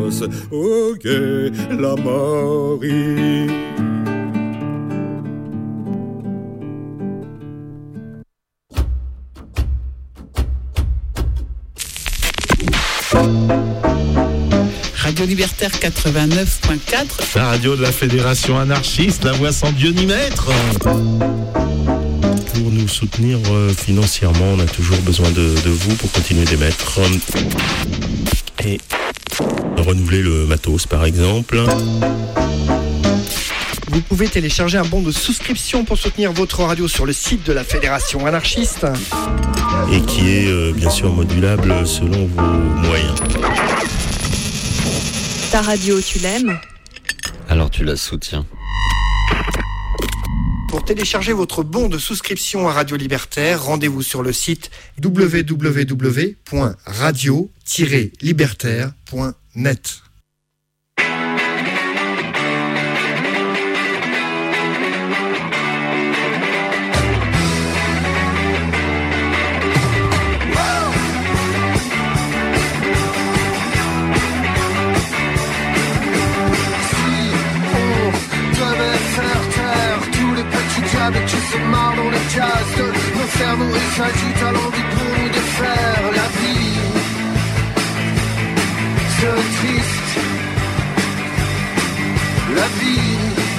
noces, ok, la Marie. Radio Libertaire 89.4. La radio de la Fédération anarchiste, la voix sans Dieu ni maître. Pour nous soutenir financièrement, on a toujours besoin de vous pour continuer d'émettre. Et renouveler le matos, par exemple. Vous pouvez télécharger un bon de souscription pour soutenir votre radio sur le site de la Fédération anarchiste. Et qui est bien sûr modulable selon vos moyens. Ta radio, tu l'aimes ? Alors tu la soutiens. Pour télécharger votre bon de souscription à Radio Libertaire, rendez-vous sur le site www.radio-libertaire.net. Qui se marrent dans les cases de nos cerveaux et s'agitent à l'envie pour nous défaire. La vie serait triste. La vie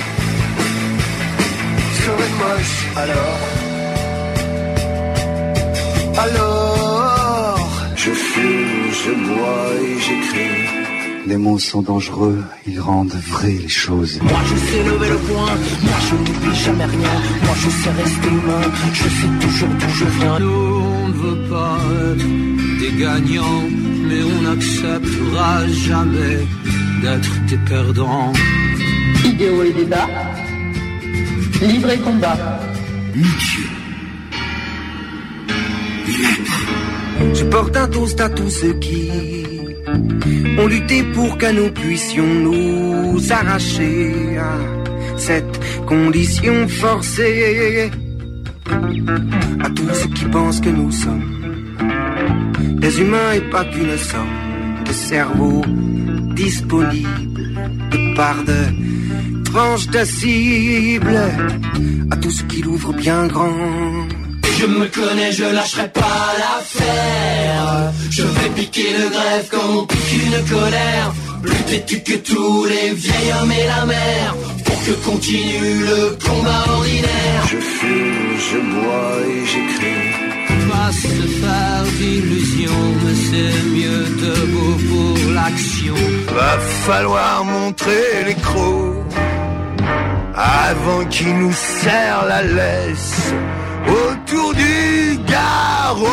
serait moche. Alors je fume, je bois et j'écris. Les mots sont dangereux, ils rendent vraies les choses. Moi je sais lever le poing, moi je n'oublie jamais rien. Moi je sais rester humain, je sais toujours d'où je viens. Nous on ne veut pas être des gagnants, mais on n'acceptera jamais d'être des perdants. Idéaux et débat, livre et combat. Nietzsche. Je porte un toast à tous ceux qui ont lutté pour que nous puissions nous arracher à cette condition forcée. À tous ceux qui pensent que nous sommes des humains et pas qu'une somme de cerveaux disponibles de part de tranches de cible. À tous ceux qui l'ouvrent bien grand. Je me connais, je lâcherai pas l'affaire. Je vais piquer le greffe comme on pique une colère. Plus têtu que tous les vieils hommes et la mer, pour que continue le combat ordinaire. Je fume, je bois et j'écris. Pas se faire d'illusions, mais c'est mieux debout pour l'action. Va falloir montrer les crocs avant qu'ils nous serrent la laisse autour du garrot.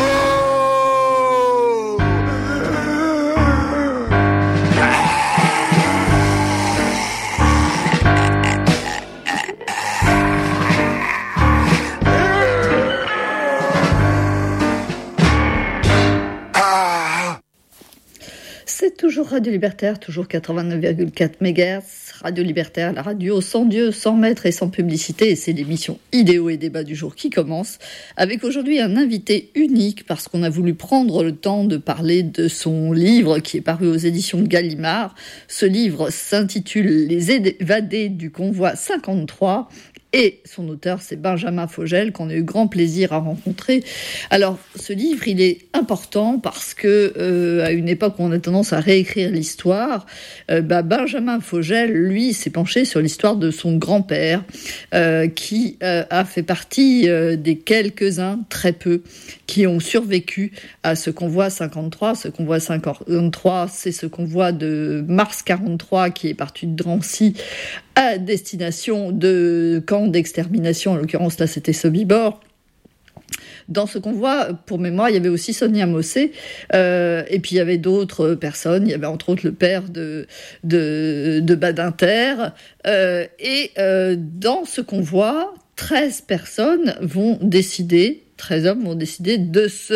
C'est toujours Radio Libertaire, toujours 89,4 MHz. Radio Libertaire, la radio sans Dieu, sans maître et sans publicité. Et c'est l'émission Idéaux et débats du jour qui commence, avec aujourd'hui un invité unique, parce qu'on a voulu prendre le temps de parler de son livre qui est paru aux éditions Gallimard. Ce livre s'intitule Les évadés du convoi 53. Et son auteur, c'est Benjamin Fogel, qu'on a eu grand plaisir à rencontrer. Alors, ce livre, il est important parce que, à une époque où on a tendance à réécrire l'histoire, Benjamin Fogel, lui, s'est penché sur l'histoire de son grand-père, qui a fait partie des quelques-uns, très peu, qui ont survécu à ce convoi 53. Ce convoi 53, c'est ce convoi de mars 43 qui est parti de Drancy à destination de camps d'extermination, en l'occurrence là c'était Sobibor. Dans ce convoi, pour mémoire, il y avait aussi Sonia Mossé, et puis il y avait d'autres personnes, il y avait entre autres le père de Badinter, et dans ce convoi, 13 hommes vont décider de se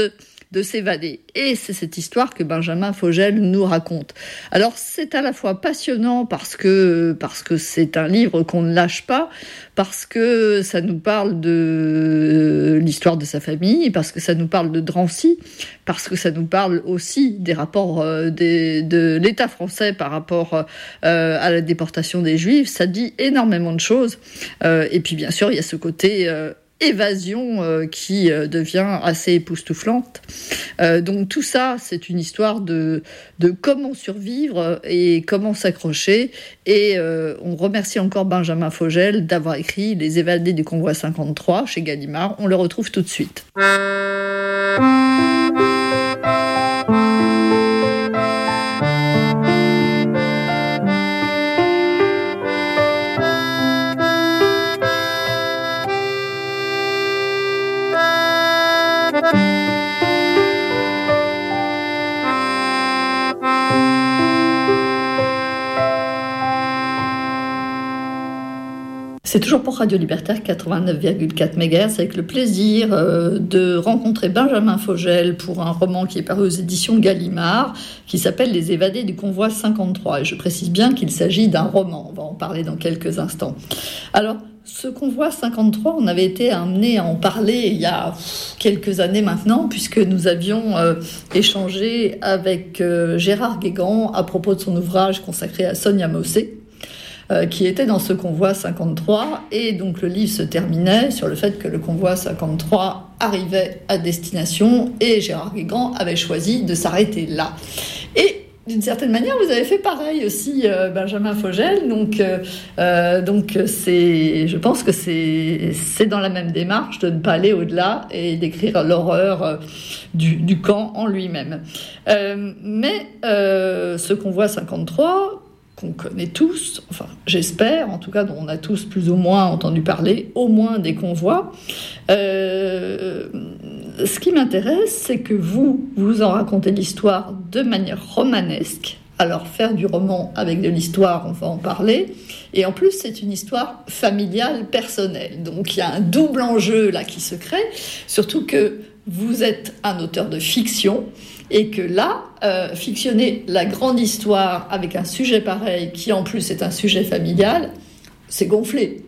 de s'évader. Et c'est cette histoire que Benjamin Fogel nous raconte. Alors c'est à la fois passionnant parce que c'est un livre qu'on ne lâche pas, parce que ça nous parle de l'histoire de sa famille, parce que ça nous parle de Drancy, parce que ça nous parle aussi des rapports de l'État français par rapport à la déportation des Juifs. Ça dit énormément de choses. Et puis bien sûr, il y a ce côté évasion qui devient assez époustouflante. Donc tout ça, c'est une histoire de comment survivre et comment s'accrocher. Et on remercie encore Benjamin Fogel d'avoir écrit Les évadés du convoi 53 chez Gallimard. On le retrouve tout de suite. C'est toujours pour Radio Libertaire 89,4 MHz avec le plaisir de rencontrer Benjamin Fogel pour un roman qui est paru aux éditions Gallimard qui s'appelle Les évadés du convoi 53. Et je précise bien qu'il s'agit d'un roman. On va en parler dans quelques instants. Alors, ce convoi 53, on avait été amené à en parler il y a quelques années maintenant, puisque nous avions échangé avec Gérard Guégan à propos de son ouvrage consacré à Sonia Mossé, qui était dans ce convoi 53, et donc le livre se terminait sur le fait que le convoi 53 arrivait à destination, et Gérard Guégan avait choisi de s'arrêter là. Et d'une certaine manière, vous avez fait pareil aussi, Benjamin Fogel, donc je pense que c'est dans la même démarche de ne pas aller au-delà et d'écrire l'horreur du camp en lui-même. Mais ce convoi 53... qu'on connaît tous, enfin j'espère, en tout cas dont on a tous plus ou moins entendu parler, au moins des convois. Ce qui m'intéresse, c'est que vous en racontez l'histoire de manière romanesque. Alors faire du roman avec de l'histoire, on va en parler. Et en plus, c'est une histoire familiale, personnelle. Donc il y a un double enjeu là qui se crée, surtout que vous êtes un auteur de fiction, et que là, fictionner la grande histoire avec un sujet pareil, qui en plus est un sujet familial, c'est gonflé.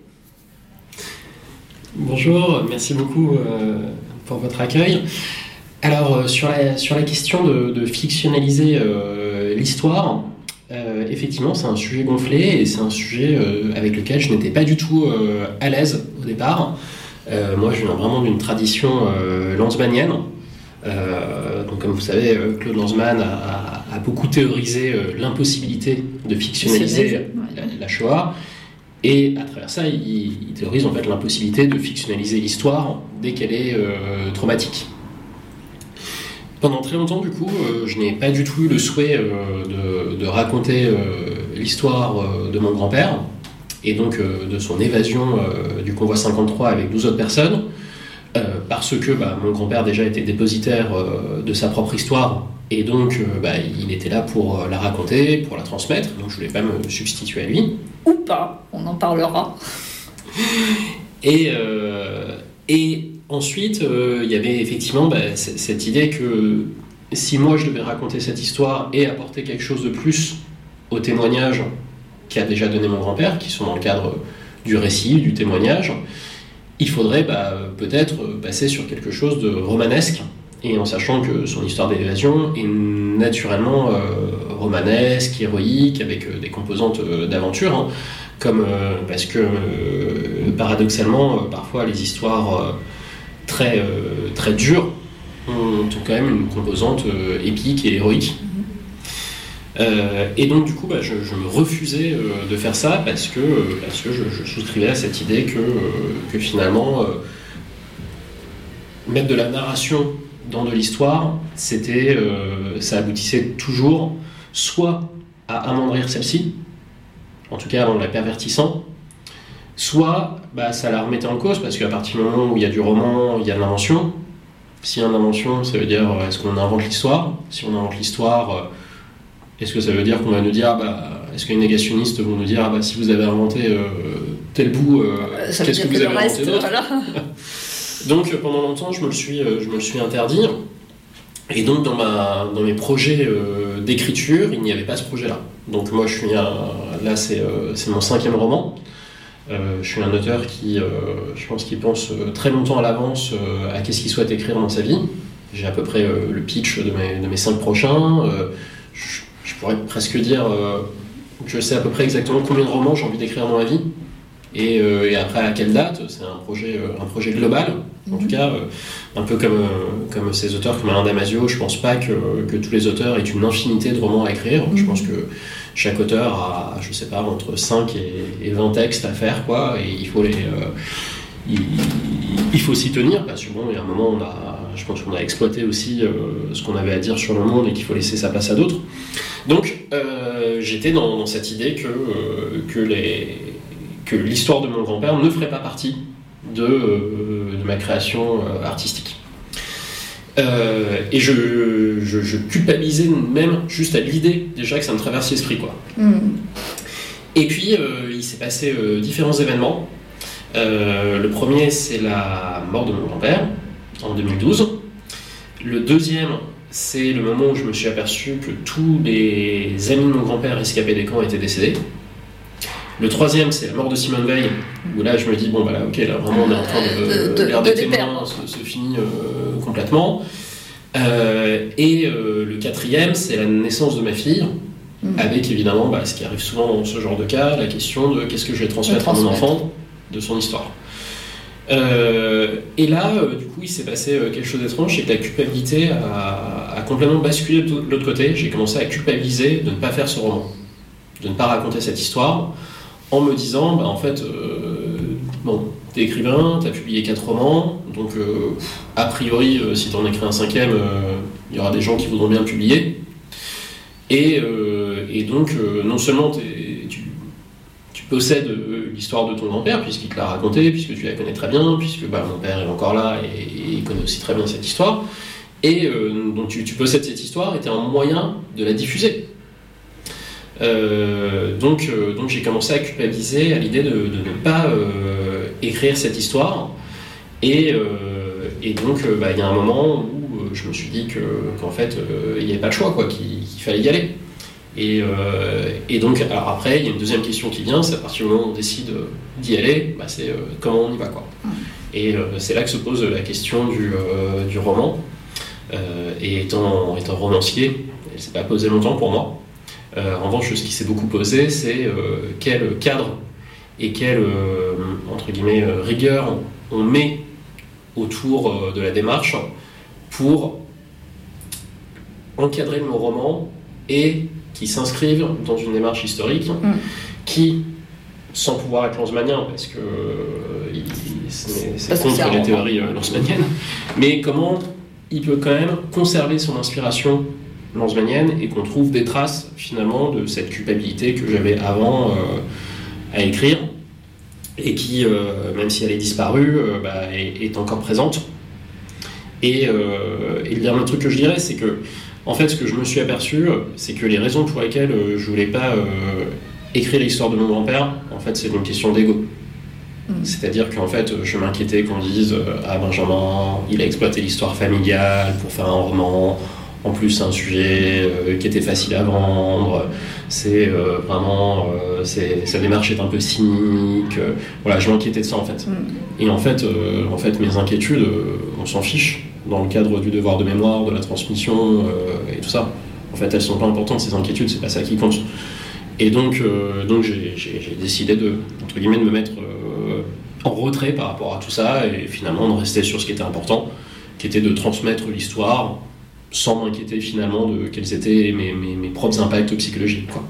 Bonjour, merci beaucoup pour votre accueil. Alors, sur la question de fictionnaliser l'histoire, effectivement, c'est un sujet gonflé, et c'est un sujet avec lequel je n'étais pas du tout à l'aise au départ. Moi, je viens vraiment d'une tradition lanzmannienne. Donc, comme vous savez, Claude Lanzmann a beaucoup théorisé l'impossibilité de fictionnaliser la Shoah, et à travers ça, il théorise en fait l'impossibilité de fictionnaliser l'histoire dès qu'elle est traumatique. Pendant très longtemps, du coup, je n'ai pas du tout eu le souhait de raconter l'histoire de mon grand-père, et donc de son évasion du convoi 53 avec 12 autres personnes. Parce que mon grand-père déjà était dépositaire de sa propre histoire, et donc il était là pour la raconter, pour la transmettre, donc je voulais pas me substituer à lui. Ou pas, on en parlera. Et ensuite, il y avait effectivement cette idée que si moi je devais raconter cette histoire et apporter quelque chose de plus au témoignage qu'a déjà donné mon grand-père, qui sont dans le cadre du récit, du témoignage, il faudrait peut-être passer sur quelque chose de romanesque, et en sachant que son histoire d'évasion est naturellement romanesque, héroïque, avec des composantes d'aventure, parce que paradoxalement, parfois les histoires très dures ont quand même une composante épique et héroïque. Et donc du coup je me refusais de faire ça parce que je souscrivais à cette idée que finalement mettre de la narration dans de l'histoire, ça aboutissait toujours soit à amoindrir celle-ci, en tout cas en la pervertissant, soit ça la remettait en cause, parce qu'à partir du moment où il y a du roman, il y a de l'invention. S'il y a une invention, ça veut dire est-ce qu'on invente l'histoire ? Si on invente l'histoire, est-ce que ça veut dire qu'on va nous dire, est-ce que les négationnistes vont nous dire, si vous avez inventé tel bout, qu'est-ce que vous avez inventé d'autre ? Voilà. Donc pendant longtemps, je me le suis interdit. Et donc dans mes projets d'écriture, il n'y avait pas ce projet-là. Donc moi là c'est mon 5e roman. Je suis un auteur qui, je pense qu'il pense très longtemps à l'avance à qu'est-ce qu'il souhaite écrire dans sa vie. J'ai à peu près le pitch de mes 5 prochains. Je pourrais presque dire que je sais à peu près exactement combien de romans j'ai envie d'écrire dans ma vie. Et après à quelle date. C'est un projet global. En tout cas, un peu comme ces auteurs comme Alain Damasio, je pense pas que tous les auteurs aient une infinité de romans à écrire. Je pense que chaque auteur a, je sais pas, entre 5 et 20 textes à faire, quoi, et il faut s'y tenir, parce que bon, il y a un moment, je pense qu'on a exploité aussi ce qu'on avait à dire sur le monde et qu'il faut laisser sa place à d'autres. Donc, j'étais dans cette idée que l'histoire de mon grand-père ne ferait pas partie de ma création artistique. Et je culpabilisais même juste à l'idée déjà que ça me traverse l'esprit, quoi. Et puis il s'est passé différents événements. Le premier, c'est la mort de mon grand-père en 2012. Le deuxième, c'est le moment où je me suis aperçu que tous les amis de mon grand-père rescapés des camps étaient décédés. Le troisième, c'est la mort de Simone Veil, où là je me dis, bon bah là, ok, là vraiment on est en train l'ère des témoins se finit complètement. Et le quatrième, c'est la naissance de ma fille, avec évidemment ce qui arrive souvent dans ce genre de cas, la question de qu'est-ce que je vais transmettre à mon enfant de son histoire. Et là, du coup, il s'est passé quelque chose d'étrange, c'est que la culpabilité a complètement basculé de l'autre côté. J'ai commencé à culpabiliser de ne pas faire ce roman, de ne pas raconter cette histoire, en me disant, en fait, bon, t'es écrivain, t'as publié 4 romans, donc a priori, si t'en écris un 5e, il y aura des gens qui voudront bien le publier. Et donc, non seulement tu possèdes l'histoire de ton grand-père, puisqu'il te l'a racontée, puisque tu la connais très bien, puisque mon père est encore là et il connaît aussi très bien cette histoire, et donc tu possèdes cette histoire et t'as un moyen de la diffuser. Donc j'ai commencé à culpabiliser à l'idée de ne pas écrire cette histoire, et donc il y a un moment où je me suis dit qu'en fait il n'y avait pas de choix, quoi, qu'il fallait y aller. Et donc alors après il y a une deuxième question qui vient, c'est à partir du moment où on décide d'y aller, c'est comment on y va, quoi. Et c'est là que se pose la question du roman. Et étant romancier, elle s'est pas posée longtemps pour moi. En revanche, ce qui s'est beaucoup posé, c'est quel cadre et quelle entre guillemets rigueur on met autour de la démarche pour encadrer mon roman et qui s'inscrivent dans une démarche historique qui, sans pouvoir être lanzmannien, parce que c'est contre les théories lanzmanniennes, mais comment il peut quand même conserver son inspiration lanzmannienne et qu'on trouve des traces finalement de cette culpabilité que j'avais avant à écrire et qui, même si elle est disparue, est encore présente. Et le dernier truc que je dirais, c'est que en fait, ce que je me suis aperçu, c'est que les raisons pour lesquelles je voulais pas écrire l'histoire de mon grand-père, en fait, c'est une question d'ego. C'est-à-dire qu'en fait, je m'inquiétais qu'on dise Benjamin, il a exploité l'histoire familiale pour faire un roman. En plus, c'est un sujet qui était facile à vendre. C'est vraiment, sa démarche est un peu cynique. Voilà, je m'inquiétais de ça, en fait. Et en fait, mes inquiétudes, on s'en fiche dans le cadre du devoir de mémoire, de la transmission et tout ça. En fait, elles sont pas importantes, ces inquiétudes, c'est pas ça qui compte. Et donc j'ai décidé entre guillemets, de me mettre en retrait par rapport à tout ça et finalement de rester sur ce qui était important, qui était de transmettre l'histoire sans m'inquiéter finalement de quels étaient mes propres impacts psychologiques, quoi.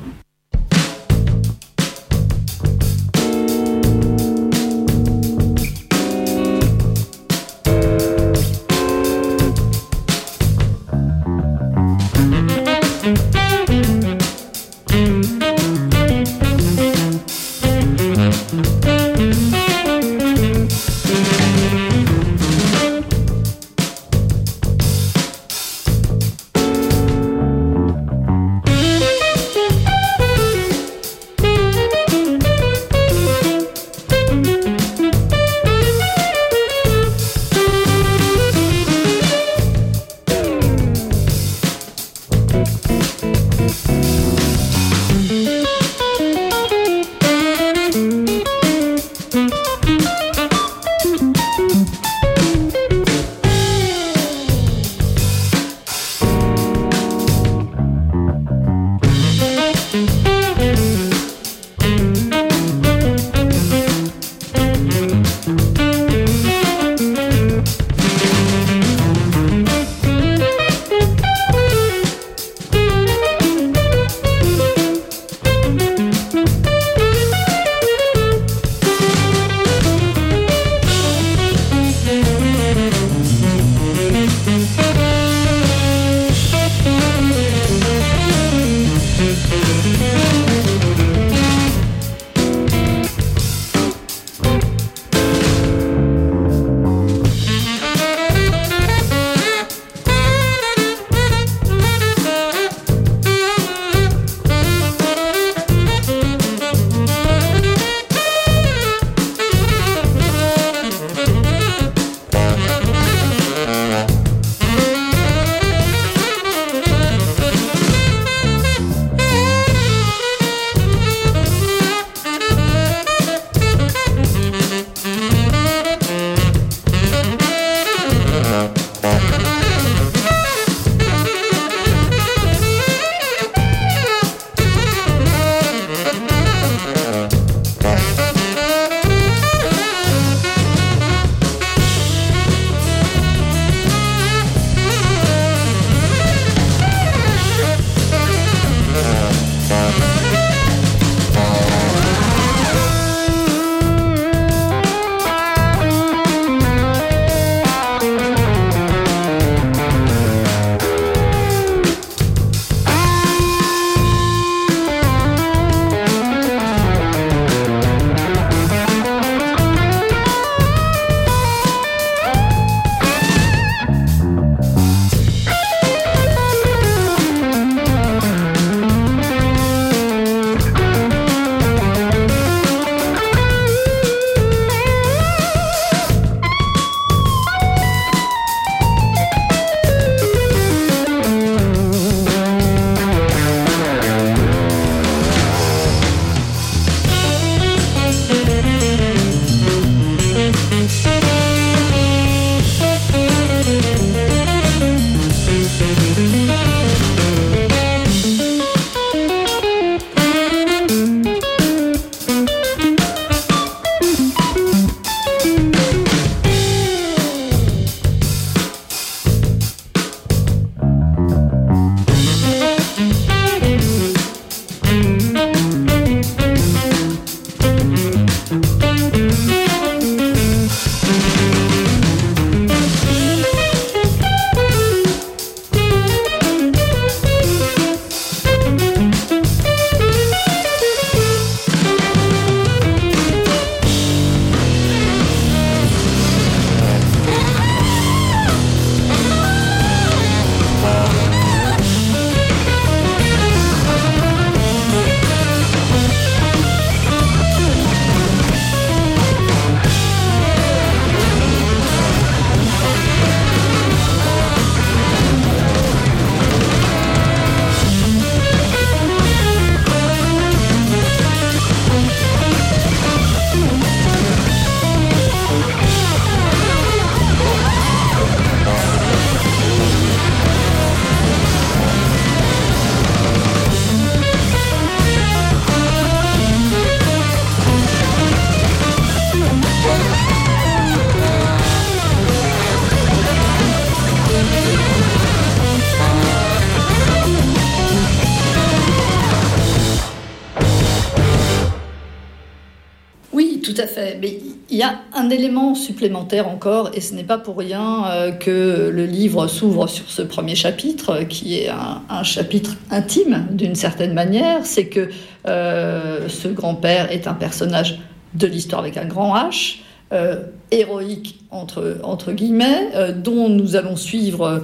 tout à fait. Mais il y a un élément supplémentaire encore, et ce n'est pas pour rien que le livre s'ouvre sur ce premier chapitre, qui est un chapitre intime d'une certaine manière. C'est que ce grand-père est un personnage de l'histoire avec un grand H, héroïque entre guillemets, dont nous allons suivre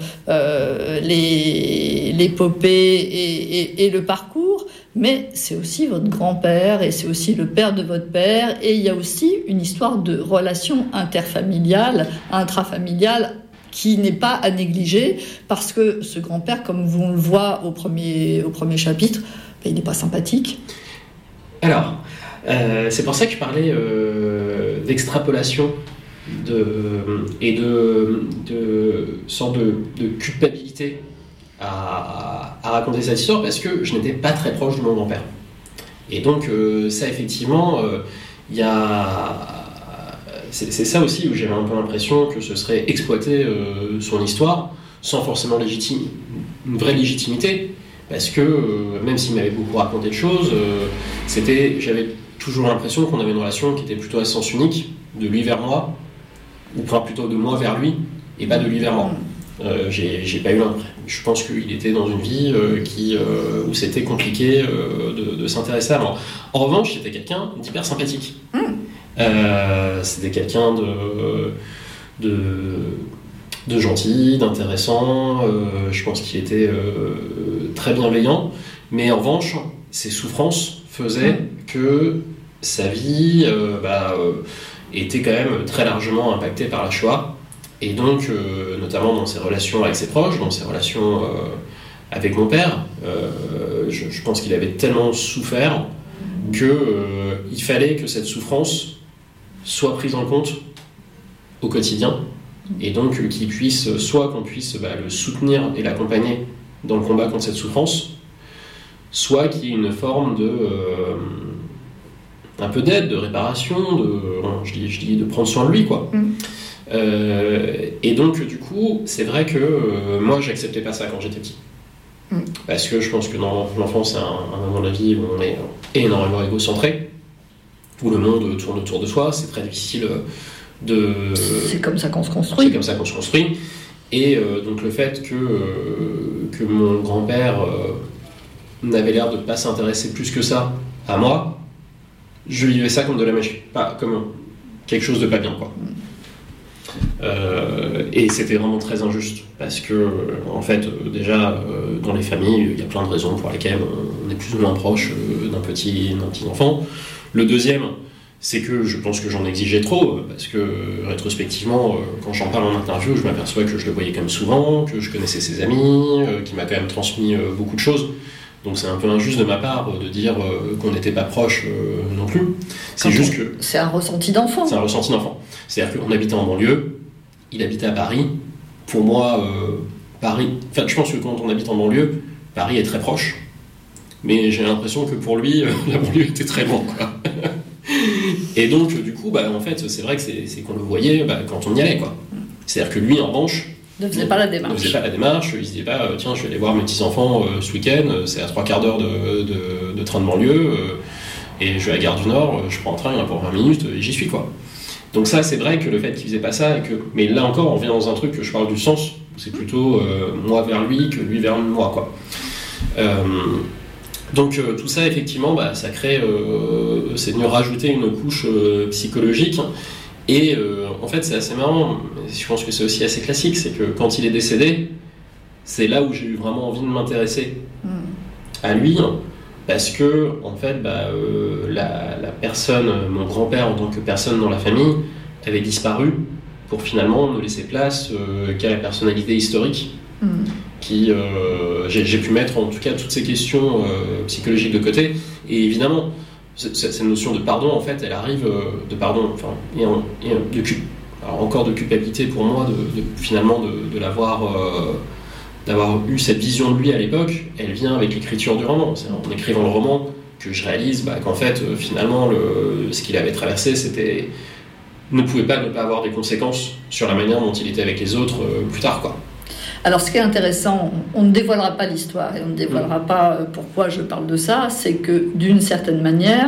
l'épopée et le parcours, mais c'est aussi votre grand-père et c'est aussi le père de votre père, et il y a aussi une histoire de relation interfamiliale, intrafamiliale, qui n'est pas à négliger, parce que ce grand-père, comme on le voit au premier chapitre, il n'est pas sympathique. Alors, c'est pour ça que je parlais d'extrapolation et de sorte de culpabilité à raconter cette histoire, parce que je n'étais pas très proche de mon grand-père. Et donc, ça, effectivement, il y a... C'est ça aussi où j'avais un peu l'impression que ce serait exploiter son histoire sans forcément une vraie légitimité, parce que même s'il m'avait beaucoup raconté de choses, j'avais toujours l'impression qu'on avait une relation qui était plutôt à sens unique, de lui vers moi, ou plutôt de moi vers lui, et pas de lui vers moi. J'ai pas eu l'impression. Je pense qu'il était dans une vie où c'était compliqué de s'intéresser à moi. En revanche, c'était quelqu'un d'hyper sympathique. C'était quelqu'un de gentil, d'intéressant. Je pense qu'il était très bienveillant. Mais en revanche, ses souffrances faisaient que sa vie était quand même très largement impactée par la Shoah. Et donc, notamment dans ses relations avec ses proches, dans ses relations avec mon père, je pense qu'il avait tellement souffert qu'il fallait que cette souffrance soit prise en compte au quotidien, et donc qu'on puisse le soutenir et l'accompagner dans le combat contre cette souffrance, soit qu'il y ait une forme un peu d'aide, de réparation, je dis de prendre soin de lui, quoi. Et donc du coup, c'est vrai que moi j'acceptais pas ça quand j'étais petit, parce que je pense que dans l'enfance c'est un moment de la vie où on est énormément égocentré, où le monde tourne autour de soi, c'est très difficile c'est comme ça qu'on se construit. Et donc le fait que mon grand-père n'avait l'air de pas s'intéresser plus que ça à moi, je vivais ça comme de la magie, pas comme quelque chose de pas bien, quoi. Et c'était vraiment très injuste, parce que en fait déjà dans les familles il y a plein de raisons pour lesquelles on est plus ou moins proche d'un petit enfant. Le deuxième, c'est que je pense que j'en exigeais trop, parce que rétrospectivement quand j'en parle en interview, je m'aperçois que je le voyais quand même souvent, que je connaissais ses amis, qu'il m'a quand même transmis beaucoup de choses. Donc c'est un peu injuste de ma part de dire qu'on n'était pas proches non plus. C'est juste que... C'est un ressenti d'enfant. C'est un ressenti d'enfant. C'est-à-dire qu'on habitait en banlieue, il habitait à Paris. Pour moi, Paris... Enfin, je pense que quand on habite en banlieue, Paris est très proche. Mais j'ai l'impression que pour lui, la banlieue était très loin, quoi. Et donc, du coup, en fait, c'est vrai que c'est qu'on le voyait quand on y allait, quoi. C'est-à-dire que lui, en revanche... Ne faisait pas la démarche. Il se disait pas, tiens, je vais aller voir mes petits-enfants ce week-end, c'est à 3/4 d'heure de train de banlieue, et je vais à la gare du Nord, je prends un train pour 20 minutes, et j'y suis, quoi. Donc ça, c'est vrai que le fait qu'il faisait pas ça, mais là encore, on vient dans un truc que je parle du sens, c'est plutôt moi vers lui que lui vers moi, quoi. Donc tout ça, effectivement, ça crée, c'est venu rajouter une couche psychologique. Et en fait, c'est assez marrant, je pense que c'est aussi assez classique, c'est que quand il est décédé, c'est là où j'ai eu vraiment envie de m'intéresser à lui, parce que, en fait, la personne, mon grand-père en tant que personne dans la famille, avait disparu pour finalement ne laisser place qu'à la personnalité historique, qui, j'ai pu mettre en tout cas toutes ces questions psychologiques de côté, et évidemment, cette notion de pardon, en fait, elle arrive de pardon, enfin, alors encore de culpabilité pour moi, finalement de d'avoir eu cette vision de lui à l'époque. Elle vient avec l'écriture du roman. C'est en écrivant le roman que je réalise qu'en fait, finalement, ce qu'il avait traversé, ne pouvait pas ne pas avoir des conséquences sur la manière dont il était avec les autres plus tard, quoi. Alors, ce qui est intéressant, on ne dévoilera pas l'histoire et on ne dévoilera pas pourquoi je parle de ça, c'est que d'une certaine manière,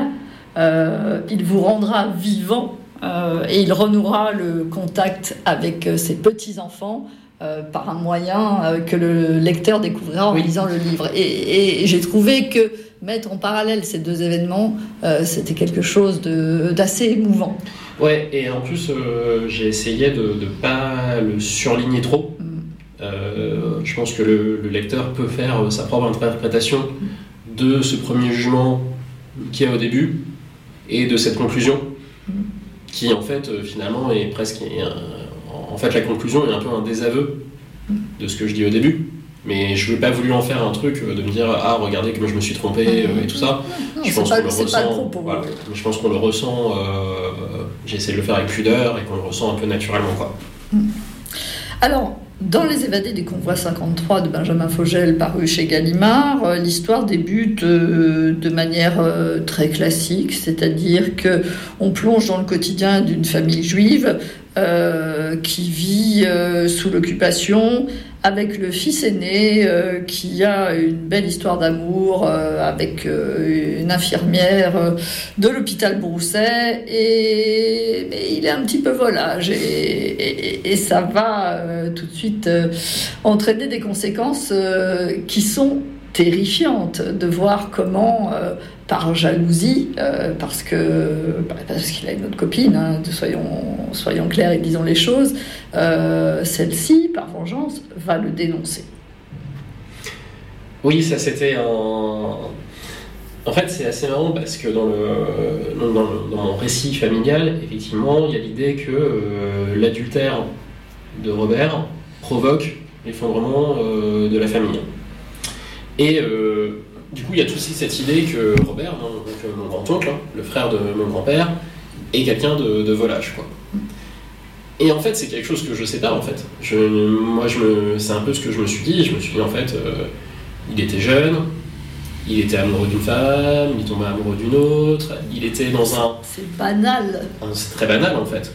il vous rendra vivant et il renouera le contact avec ses petits-enfants par un moyen que le lecteur découvrira en lisant le livre. Et j'ai trouvé que mettre en parallèle ces deux événements, c'était quelque chose d'assez émouvant. Ouais, et en plus, j'ai essayé de ne pas le surligner trop. Je pense que le lecteur peut faire sa propre interprétation de ce premier jugement qu'il y a au début et de cette conclusion qui, en fait, finalement, est presque... En fait, la conclusion est un peu un désaveu de ce que je dis au début. Mais je n'ai pas voulu en faire un truc de me dire « Ah, regardez comme je me suis trompé et tout ça ». Je pense qu'on le ressent. Voilà. Je pense qu'on le ressent. J'ai essayé de le faire avec pudeur et qu'on le ressent un peu naturellement, quoi. Alors, dans Les Évadés du Convoi 53 de Benjamin Fogel, paru chez Gallimard, l'histoire débute de manière très classique, c'est-à-dire qu'on plonge dans le quotidien d'une famille juive qui vit sous l'occupation, avec le fils aîné qui a une belle histoire d'amour avec une infirmière de l'hôpital Brousset, mais il est un petit peu volage et ça va tout de suite entraîner des conséquences qui sont terrifiantes, de voir comment par jalousie, parce qu'il a une autre copine, hein, soyons clairs et disons les choses, celle-ci, par vengeance, va le dénoncer. Oui, ça c'était En fait, c'est assez marrant parce que dans mon récit familial, effectivement, il y a l'idée que l'adultère de Robert provoque l'effondrement de la famille. Et du coup, il y a aussi cette idée que Robert, donc mon grand-oncle, le frère de mon grand-père, est quelqu'un de volage, quoi. Et en fait, c'est quelque chose que je sais pas, en fait. C'est un peu ce que je me suis dit. Je me suis dit, en fait, il était jeune, il était amoureux d'une femme, il tombait amoureux d'une autre, il était dans un... C'est banal. C'est très banal, en fait.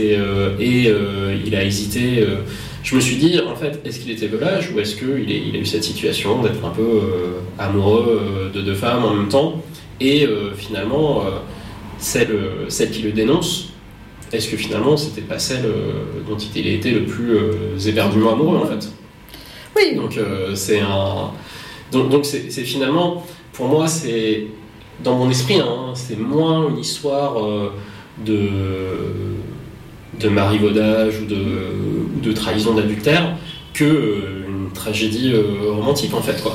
Il a hésité... Je me suis dit, en fait, est-ce qu'il était volage ou est-ce qu'il a eu cette situation d'être un peu amoureux de deux femmes en même temps et finalement, celle qui le dénonce, est-ce que finalement c'était pas celle dont il était le plus éperdument amoureux, en fait? Oui. Donc c'est finalement, pour moi, c'est dans mon esprit, hein, c'est moins une histoire de marivaudage ou de trahison d'adultère que une tragédie romantique, en fait, quoi.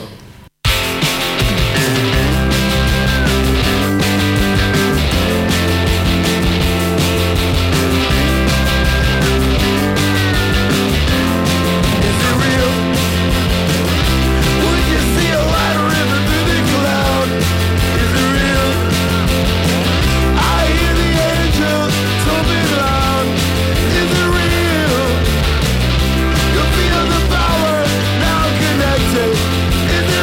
Is it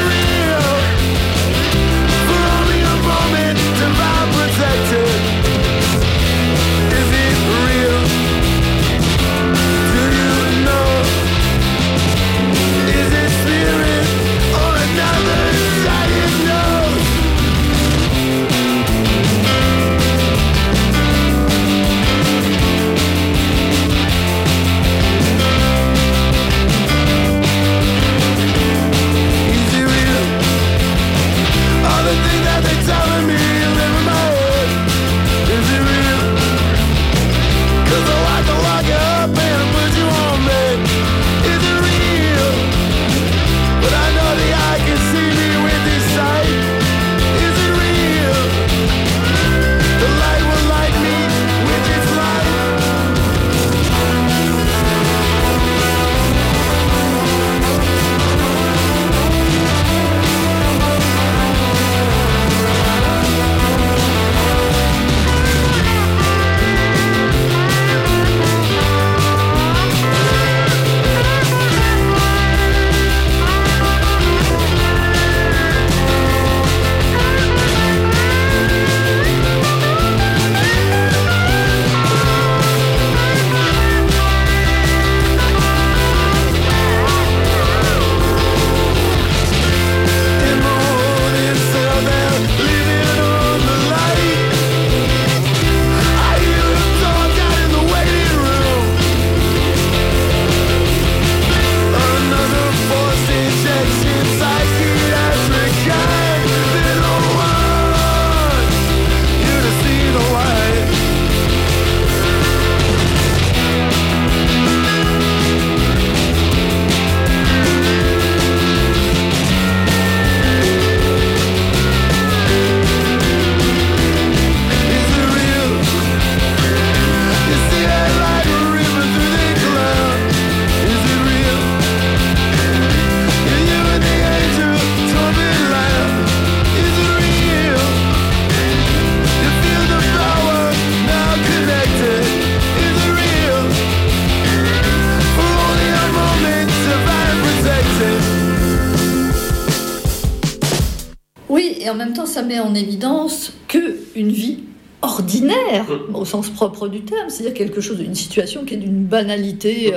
Et en même temps, ça met en évidence qu'une vie ordinaire, au sens propre du terme, c'est-à-dire quelque chose, une situation qui est d'une banalité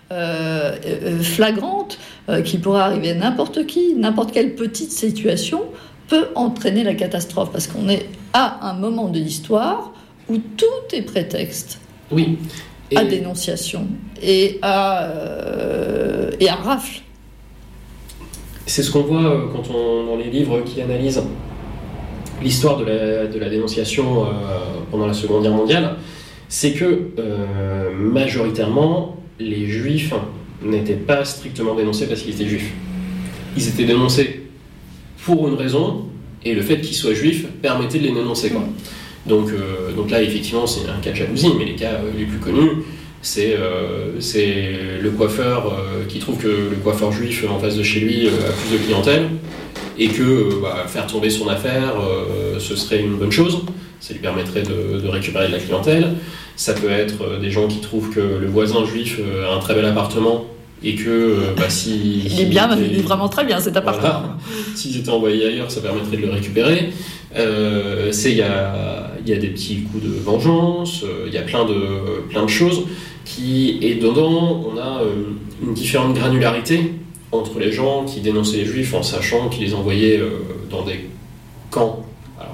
flagrante, qui pourrait arriver à n'importe qui, n'importe quelle petite situation peut entraîner la catastrophe, parce qu'on est à un moment de l'histoire où tout est prétexte à dénonciation et à rafle. C'est ce qu'on voit dans les livres qui analysent l'histoire de la dénonciation pendant la Seconde Guerre mondiale, c'est que majoritairement, les Juifs n'étaient pas strictement dénoncés parce qu'ils étaient Juifs. Ils étaient dénoncés pour une raison, et le fait qu'ils soient Juifs permettait de les dénoncer, quoi. Donc là, effectivement, c'est un cas de jalousie, mais les cas les plus connus, c'est le coiffeur qui trouve que le coiffeur juif en face de chez lui a plus de clientèle, et que faire tomber son affaire, ce serait une bonne chose, ça lui permettrait de récupérer de la clientèle. Ça peut être des gens qui trouvent que le voisin juif a un très bel appartement, et que il est vraiment très bien cet appartement. Voilà, s'ils étaient envoyés ailleurs, ça permettrait de le récupérer. Il y a des petits coups de vengeance, il y a plein de choses et dedans on a une différente granularité entre les gens qui dénonçaient les Juifs en sachant qu'ils les envoyaient dans des camps. Alors,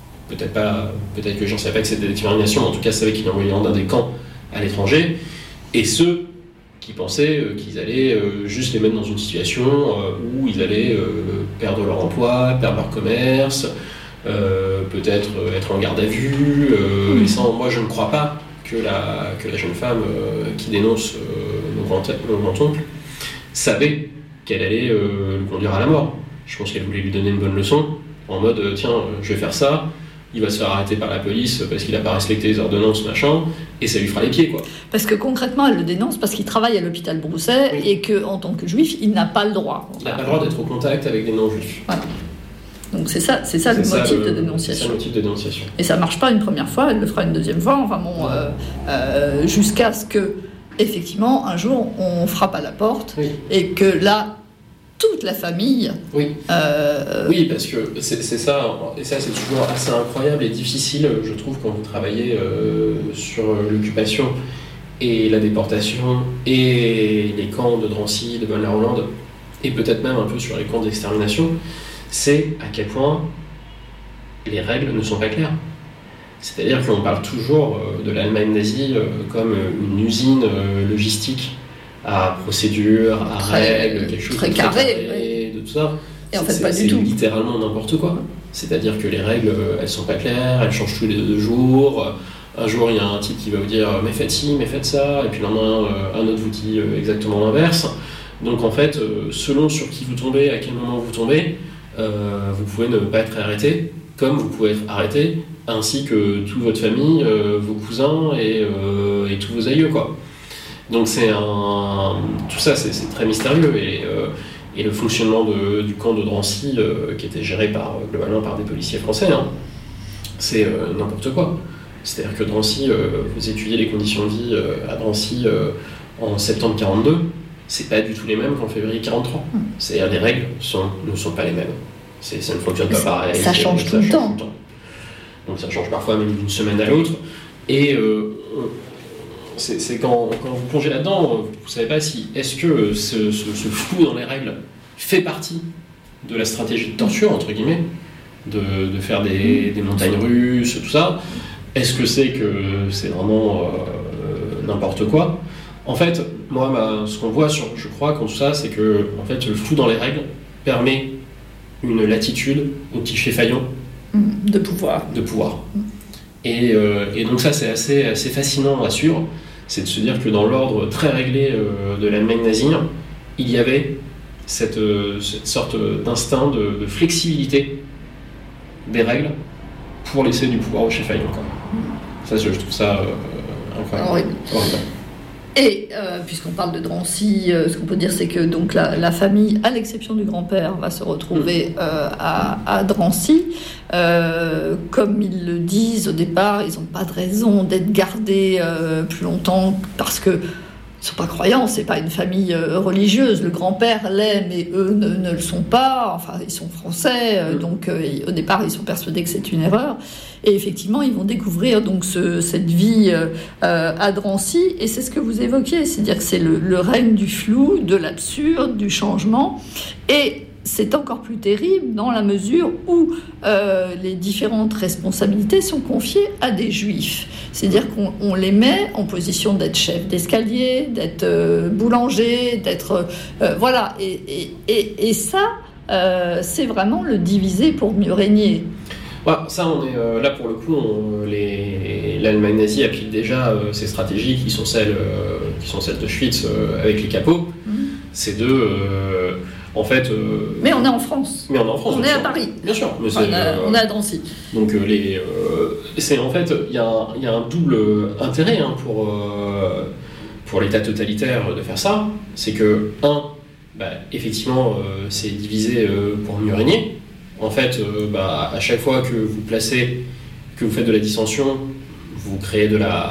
peut-être que j'en savais pas que c'était des discriminations, mais en tout cas, je savais qu'ils les envoyaient dans des camps à l'étranger, et ceux qui pensaient qu'ils allaient juste les mettre dans une situation où ils allaient perdre leur emploi, perdre leur commerce, peut-être être en garde à vue. Et ça, moi, je ne crois pas que la jeune femme qui dénonce mon grand-oncle savait qu'elle allait le conduire à la mort. Je pense qu'elle voulait lui donner une bonne leçon, en mode tiens, je vais faire ça, il va se faire arrêter par la police parce qu'il n'a pas respecté les ordonnances, machin, et ça lui fera les pieds, quoi. Parce que concrètement, elle le dénonce parce qu'il travaille à l'hôpital Brousset, et qu'en tant que juif, il n'a pas le droit. Il n'a pas le droit d'être au contact avec des non-juifs. Voilà. Donc c'est ça le motif de dénonciation. C'est le motif de dénonciation. Et ça marche pas une première fois, elle le fera une deuxième fois, jusqu'à ce que, effectivement, un jour, on frappe à la porte, et que là, toute la famille... Oui, parce que c'est ça, et ça c'est toujours assez incroyable et difficile, je trouve, quand vous travaillez sur l'occupation et la déportation et les camps de Drancy, de Bonne-la-Hollande, et peut-être même un peu sur les camps d'extermination, c'est à quel point les règles ne sont pas claires. C'est-à-dire qu'on parle toujours de l'Allemagne nazie comme une usine logistique à procédures, à règles, quelque chose très de carré, de tout ça. Et en fait, pas du tout. C'est littéralement n'importe quoi. C'est-à-dire que les règles, elles sont pas claires, elles changent tous les 2 jours. Un jour, il y a un type qui va vous dire « mais faites ci, mais faites ça », et puis le lendemain, un autre vous dit exactement l'inverse. Donc en fait, selon sur qui vous tombez, à quel moment vous tombez, vous pouvez ne pas être arrêté, comme vous pouvez être arrêté, ainsi que toute votre famille, vos cousins et tous vos aïeux, quoi. Donc tout ça, c'est très mystérieux, et le fonctionnement du camp de Drancy, qui était géré globalement par des policiers français, c'est n'importe quoi. C'est-à-dire que Drancy, vous étudiez les conditions de vie à Drancy en septembre 42, c'est pas du tout les mêmes qu'en février 43. C'est-à-dire les règles ne sont pas les mêmes. Ça ne fonctionne pas pareil. Ça change tout le temps. Donc ça change parfois même d'une semaine à l'autre. Et c'est quand vous plongez là-dedans, vous savez pas si est-ce que ce flou dans les règles fait partie de la stratégie de torture, entre guillemets, de faire des montagnes russes, tout ça. Est-ce que c'est vraiment n'importe quoi? En fait, moi, ce qu'on voit, je crois, quand tout ça, c'est que en fait, le flou dans les règles permet une latitude au petit Fayon de pouvoir. Et donc ça, c'est assez fascinant à suivre. C'est de se dire que dans l'ordre très réglé de l'Allemagne nazie, il y avait cette sorte d'instinct de flexibilité des règles pour laisser du pouvoir au chef Fayon. Ça, je trouve ça incroyable. Horrible. Et puisqu'on parle de Drancy, ce qu'on peut dire, c'est que donc la famille, à l'exception du grand-père, va se retrouver à Drancy. Comme ils le disent au départ, ils n'ont pas de raison d'être gardés plus longtemps, parce que sont pas croyants, c'est pas une famille religieuse. Le grand-père l'est, mais eux ne le sont pas. Enfin, ils sont français, donc au départ, ils sont persuadés que c'est une erreur. Et effectivement, ils vont découvrir donc cette vie à Drancy. Et c'est ce que vous évoquiez, c'est-à-dire que c'est le règne du flou, de l'absurde, du changement. Et c'est encore plus terrible dans la mesure où les différentes responsabilités sont confiées à des juifs. C'est-à-dire qu'on les met en position d'être chef d'escalier, d'être boulanger, d'être... voilà. Et ça, c'est vraiment le diviser pour mieux régner. Ouais, ça, on est là pour le coup. L'Allemagne nazie applique déjà ces stratégies qui sont celles d'Auschwitz avec les capots. C'est en fait. Mais on est en France. Mais on est en France. On est à Paris. Bien sûr. Mais on est à Drancy. Donc c'est en fait il y a un double intérêt pour l'État totalitaire de faire ça. C'est que effectivement c'est divisé pour mieux régner. En fait, à chaque fois que vous faites de la dissension, vous créez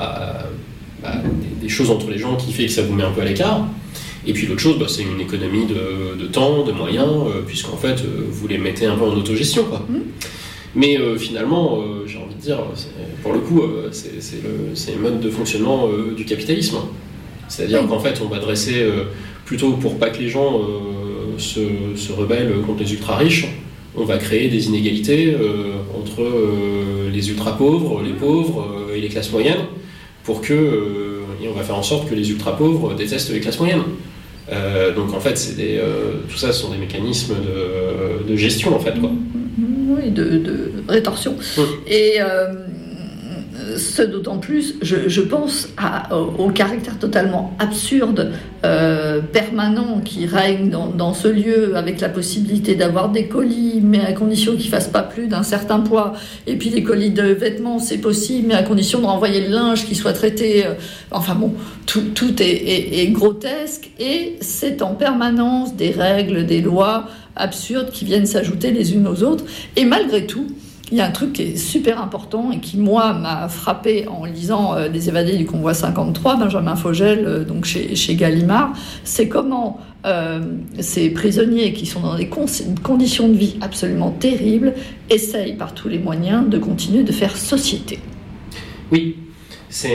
des choses entre les gens qui fait que ça vous met un peu à l'écart. Et puis l'autre chose, c'est une économie de temps, de moyens, puisqu'en fait, vous les mettez un peu en autogestion, quoi. Mais finalement, j'ai envie de dire, pour le coup, c'est le mode de fonctionnement du capitalisme. C'est-à-dire qu'en fait, on va dresser, plutôt pour pas que les gens se rebellent contre les ultra-riches, on va créer des inégalités entre les ultra-pauvres, les pauvres et les classes moyennes, et on va faire en sorte que les ultra-pauvres détestent les classes moyennes. Donc en fait, tout ça, ce sont des mécanismes de gestion, en fait, quoi. Oui, de rétorsion. Et ce d'autant plus, je pense au caractère totalement absurde, permanent qui règne dans ce lieu, avec la possibilité d'avoir des colis, mais à condition qu'ils ne fassent pas plus d'un certain poids. Et puis des colis de vêtements, c'est possible, mais à condition de renvoyer le linge qui soit traité. Enfin bon, tout est grotesque, et c'est en permanence des règles, des lois absurdes qui viennent s'ajouter les unes aux autres. Et malgré tout, il y a un truc qui est super important et qui, moi, m'a frappé en lisant Les évadés du convoi 53, Benjamin Fogel, donc chez Gallimard, c'est comment ces prisonniers qui sont dans des conditions de vie absolument terribles essayent par tous les moyens de continuer de faire société. Oui, c'est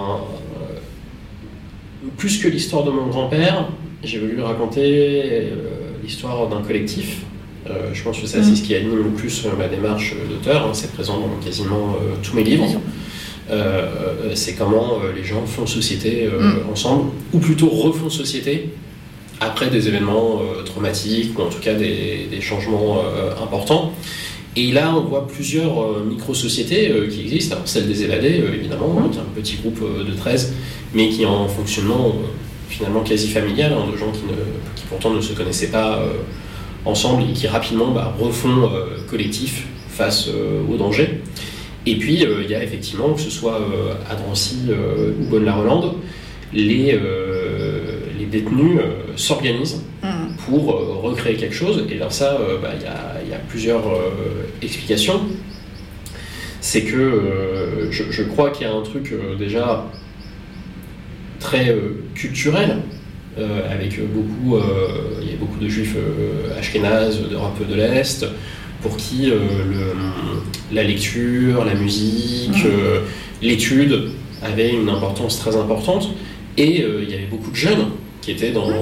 plus que l'histoire de mon grand-père, j'ai voulu raconter l'histoire d'un collectif. Je pense que c'est ce qui anime le plus ma démarche d'auteur, c'est présent dans quasiment tous mes livres. C'est comment les gens font société ensemble, ou plutôt refont société après des événements traumatiques, ou en tout cas des changements importants. Et là, on voit plusieurs micro-sociétés qui existent. Alors, celle des évadés, évidemment, qui est un petit groupe de 13, mais qui est en fonctionnement finalement quasi familial, de gens qui pourtant ne se connaissaient pas ensemble et qui rapidement refont collectif face au danger. Et puis il y a effectivement, que ce soit à Drancy ou Bonne-la-Rolande, les détenus s'organisent pour recréer quelque chose. Et alors ça, il y a plusieurs explications. C'est que je crois qu'il y a un truc déjà très culturel, avec il y a beaucoup de juifs ashkénazes d'Europe de l'Est, pour qui la lecture, la musique, l'étude avaient une importance très importante, et il y avait beaucoup de jeunes qui étaient dans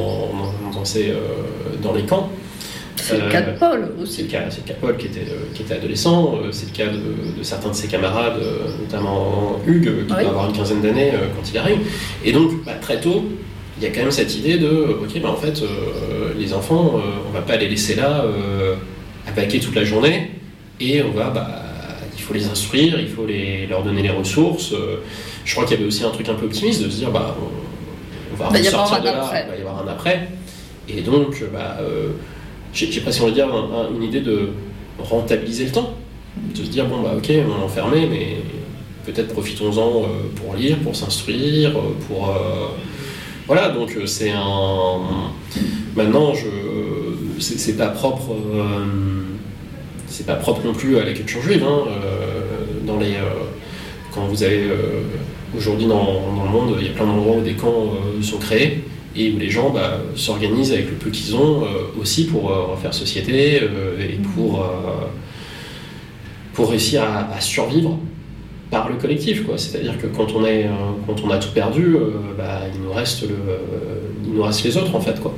les camps. C'est le cas de Paul aussi. C'est le cas de Paul qui était adolescent, c'est le cas de certains de ses camarades, notamment Hugues, qui doit avoir une quinzaine d'années quand il arrive. Et donc, très tôt, il y a quand même cette idée de, en fait, les enfants, on va pas les laisser là à baquer toute la journée, et il faut les instruire, il faut leur donner les ressources. Je crois qu'il y avait aussi un truc un peu optimiste de se dire, on va sortir de là, il va y avoir un après. Et donc, j'ai presque envie de dire une idée de rentabiliser le temps, de se dire, ok, on est enfermé, mais peut-être profitons-en pour lire, pour s'instruire, pour... Voilà, donc c'est maintenant, c'est pas propre non plus à la culture juive. Quand vous avez Aujourd'hui, dans le monde, il y a plein d'endroits où des camps sont créés et où les gens s'organisent avec le peu qu'ils ont aussi pour faire société et pour réussir à survivre par le collectif, quoi. C'est-à-dire que quand on a tout perdu, il nous reste les autres, en fait, quoi.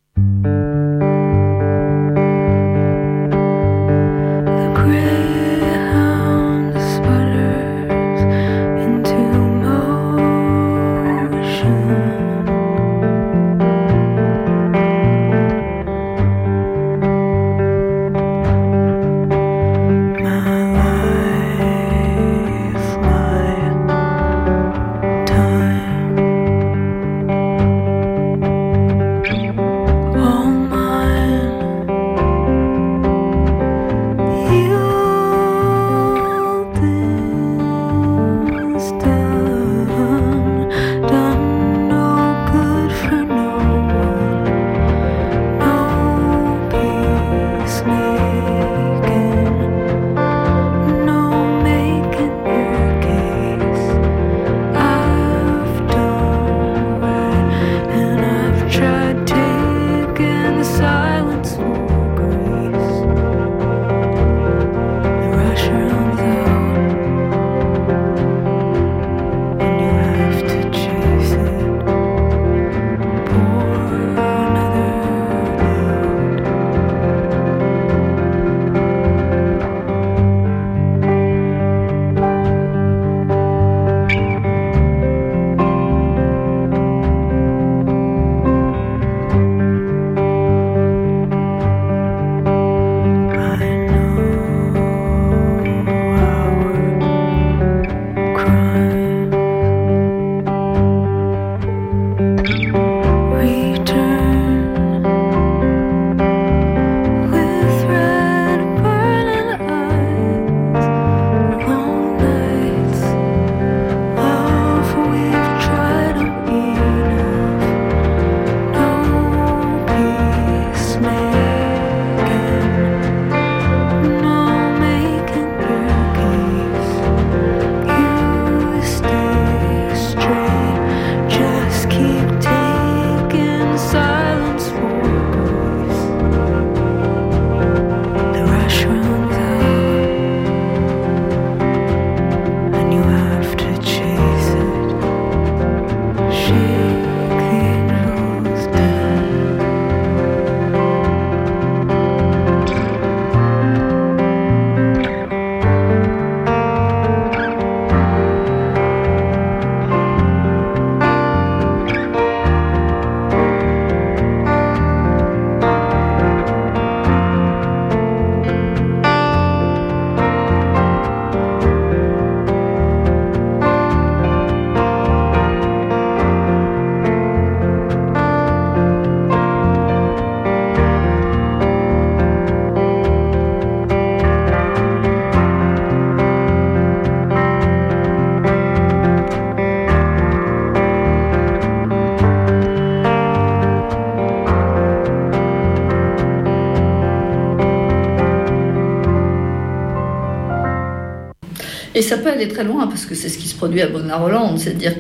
Et ça peut aller très loin, parce que c'est ce qui se produit à Bonar-Holland. C'est-à-dire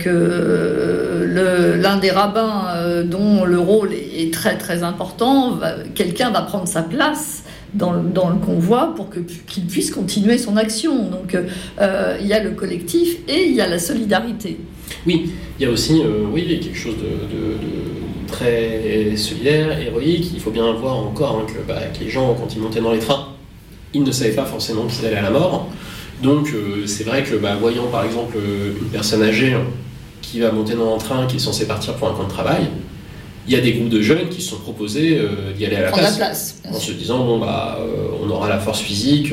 que l'un des rabbins dont le rôle est très très important, quelqu'un va prendre sa place dans le convoi pour qu'il puisse continuer son action. Donc il y a le collectif et il y a la solidarité. Oui, il y a aussi quelque chose de très solidaire, héroïque. Il faut bien voir encore que les gens, quand ils montaient dans les trains, ils ne savaient pas forcément qu'ils allaient à la mort. Donc c'est vrai que voyant par exemple une personne âgée qui va monter dans un train qui est censé partir pour un camp de travail, il y a des groupes de jeunes qui se sont proposés d'y aller à la place en se disant on aura la force physique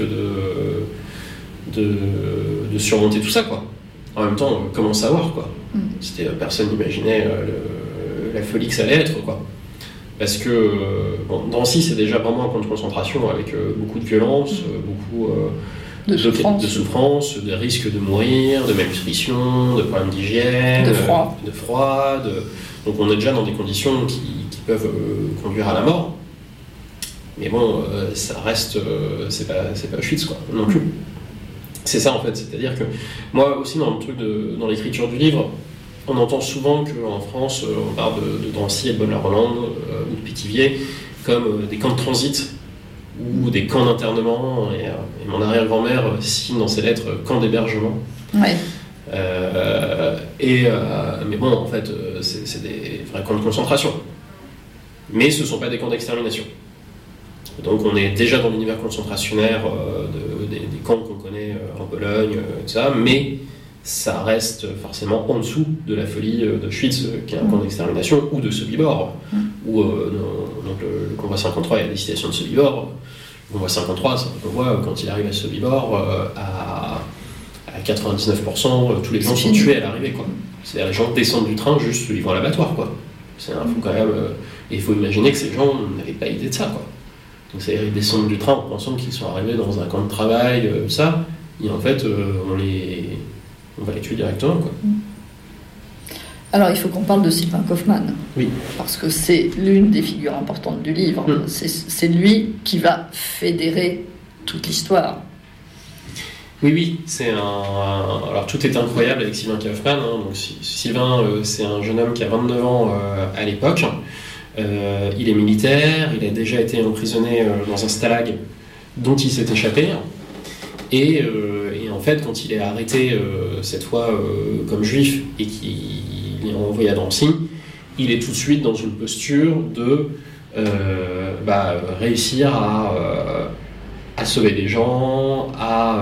de surmonter tout ça, quoi. En même temps, comment savoir, quoi. Personne n'imaginait la folie que ça allait être, quoi. Parce que Drancy, c'est déjà vraiment un camp de concentration avec beaucoup de violence, beaucoup de souffrance, de risques de mourir, de malnutrition, de problèmes d'hygiène, de froid. Donc on est déjà dans des conditions qui peuvent conduire à la mort. Mais bon, ça reste, c'est pas Auschwitz, quoi, non plus. C'est ça en fait, c'est-à-dire que moi aussi dans l'écriture du livre, on entend souvent qu'en France, on parle de Drancy et de Bonne-la-Rolande ou de Pithiviers comme des camps de transit ou des camps d'internement, et mon arrière-grand-mère signe dans ses lettres camp d'hébergement. Ouais. Mais bon, en fait, c'est des vrais camps de concentration. Mais ce ne sont pas des camps d'extermination. Donc on est déjà dans l'univers concentrationnaire des camps qu'on connaît en Pologne, tout ça, mais ça reste forcément en dessous de la folie d'Auschwitz, qui est un camp d'extermination, ou de Sobibor, où donc le convoi 53, il y a des citations de Sobibor. Le convoi 53, c'est un convoi, quand il arrive à Sobibor, à 99%, tous les gens sont tués à l'arrivée, quoi. C'est-à-dire les gens descendent du train, juste ils vont à l'abattoir, quoi. C'est un fou quand même. Et il faut imaginer que ces gens n'avaient pas idée de ça, quoi. Donc c'est-à-dire ils descendent du train en pensant qu'ils sont arrivés dans un camp de travail, ça, et en fait on va les tuer directement, quoi. Alors il faut qu'on parle de Sylvain Kaufmann. Oui. Parce que c'est l'une des figures importantes du livre. C'est lui qui va fédérer toute l'histoire. Oui, alors tout est incroyable avec Sylvain Kaufmann, hein. Donc Sylvain, c'est un jeune homme qui a 29 ans à l'époque. Il est militaire, il a déjà été emprisonné dans un stalag dont il s'est échappé. Et en fait, quand il est arrêté cette fois comme juif et qu'il est envoyé à Drancy, il est tout de suite dans une posture de réussir à sauver des gens, à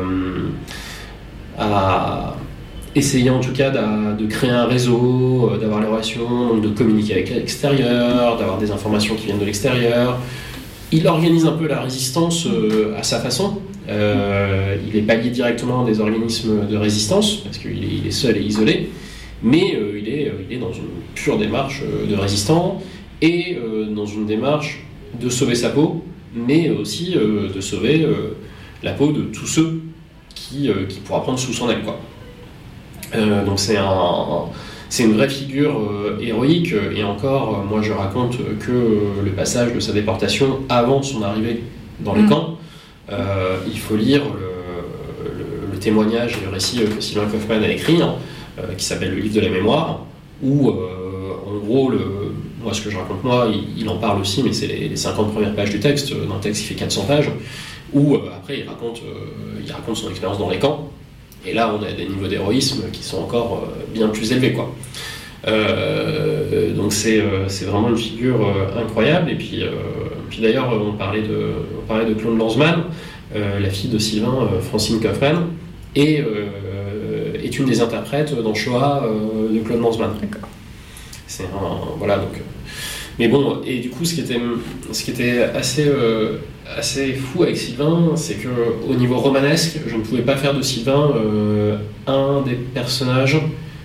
essayer en tout cas de créer un réseau, d'avoir les relations, de communiquer avec l'extérieur, d'avoir des informations qui viennent de l'extérieur. Il organise un peu la résistance à sa façon. Il n'est pas lié directement à des organismes de résistance, parce qu'il est seul et isolé, mais il est dans une pure démarche de résistant, et dans une démarche de sauver sa peau, mais aussi de sauver la peau de tous ceux qui pourra prendre sous son aile, quoi. Donc c'est une vraie figure héroïque, et encore, moi je raconte que le passage de sa déportation avant son arrivée dans les camps. Il faut lire le témoignage et le récit que Sylvain Kaufmann a écrit, qui s'appelle Le livre de la mémoire, où en gros, moi ce que je raconte moi, il en parle aussi, mais c'est les 50 premières pages du texte, d'un texte qui fait 400 pages, où après il raconte son expérience dans les camps. Et là, on a des niveaux d'héroïsme qui sont encore bien plus élevés, quoi. Donc c'est vraiment une figure incroyable. Et puis d'ailleurs, on parlait de Claude Lanzmann, la fille de Sylvain, Francine Kaufmann, est une des interprètes dans Shoah de Claude Lanzmann. D'accord. C'est voilà, donc. Mais bon, et du coup, ce qui était assez fou avec Sylvain, c'est que au niveau romanesque, je ne pouvais pas faire de Sylvain un des personnages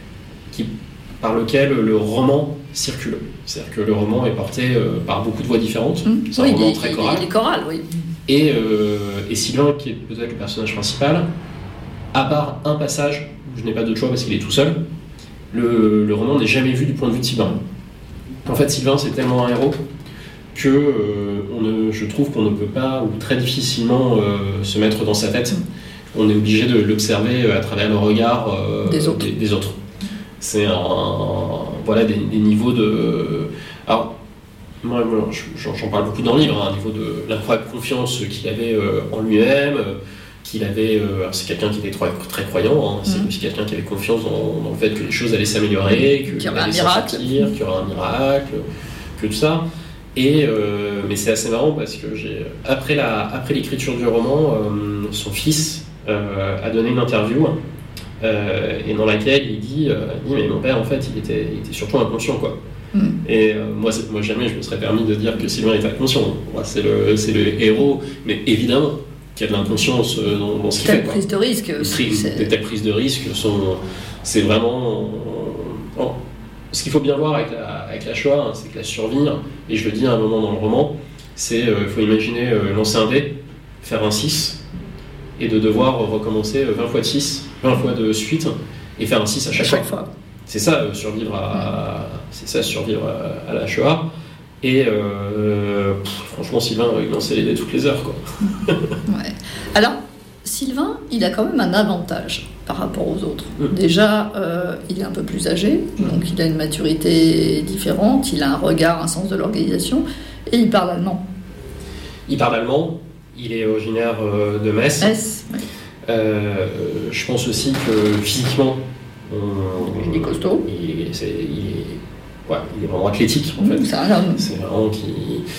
par lequel le roman circule. C'est-à-dire que le roman est porté par beaucoup de voix différentes. C'est un roman très choral. Il est choral, oui. Et Sylvain, qui est peut-être le personnage principal, à part un passage où je n'ai pas d'autre choix parce qu'il est tout seul, le roman n'est jamais vu du point de vue de Sylvain. En fait, Sylvain, c'est tellement un héros que je trouve qu'on ne peut pas, ou très difficilement, se mettre dans sa tête. On est obligé de l'observer à travers le regard des autres. C'est des niveaux de... Alors, moi j'en parle beaucoup dans le livre, un niveau de l'incroyable confiance qu'il avait en lui-même, qu'il avait... c'est quelqu'un qui était très croyant, c'est aussi quelqu'un qui avait confiance dans le fait que les choses allaient s'améliorer, qu'il y aurait un miracle, qu'il y aurait un miracle, que tout ça. Mais c'est assez marrant parce que après l'écriture du roman, son fils a donné une interview et dans laquelle il dit mais mon père en fait il était surtout inconscient, quoi. Et moi jamais je me serais permis de dire que Sylvain était inconscient. Moi, c'est le héros, mais évidemment qu'il y a de l'inconscience dans ce qu'il fait. Prise de risque. Des telles prises de risque c'est vraiment... Ce qu'il faut bien voir avec la Shoah, c'est que la survie, et je le dis à un moment dans le roman, c'est il faut imaginer lancer un dé, faire un 6, et de devoir recommencer 20 fois de 6, 20 fois de suite, et faire un 6 à chaque fois. C'est ça, survivre à la Shoah. Et franchement, Sylvain, il lançait les dés toutes les heures, quoi. Ouais. Alors, Sylvain, il a quand même un avantage par rapport aux autres. Déjà, il est un peu plus âgé, donc il a une maturité différente, il a un regard, un sens de l'organisation, et il parle allemand. Il parle allemand, il est originaire de Metz. Oui. Je pense aussi que physiquement, il est costaud. Il est vraiment athlétique en fait. C'est un homme. C'est vraiment qui.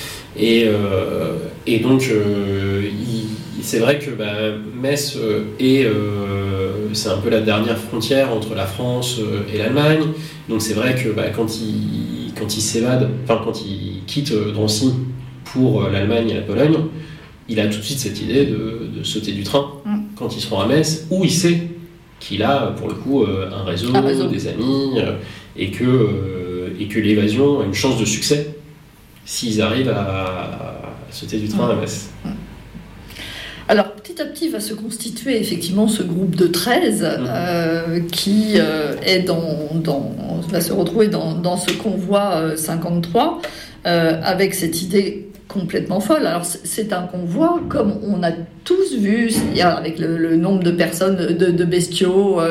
Et donc, c'est vrai que Metz c'est un peu la dernière frontière entre la France et l'Allemagne. Donc c'est vrai que quand il s'évade, enfin quand il quitte Drancy pour l'Allemagne et la Pologne, il a tout de suite cette idée de sauter du train quand il se rend à Metz, où il sait qu'il a pour le coup un réseau. Des amis, et que l'évasion a une chance de succès s'ils arrivent à sauter du train à Metz. Alors, petit à petit, va se constituer effectivement ce groupe de 13 qui va se retrouver dans ce convoi 53 avec cette idée complètement folle. Alors, c'est un convoi comme on a tous vu, c'est-à-dire avec le nombre de personnes, de bestiaux,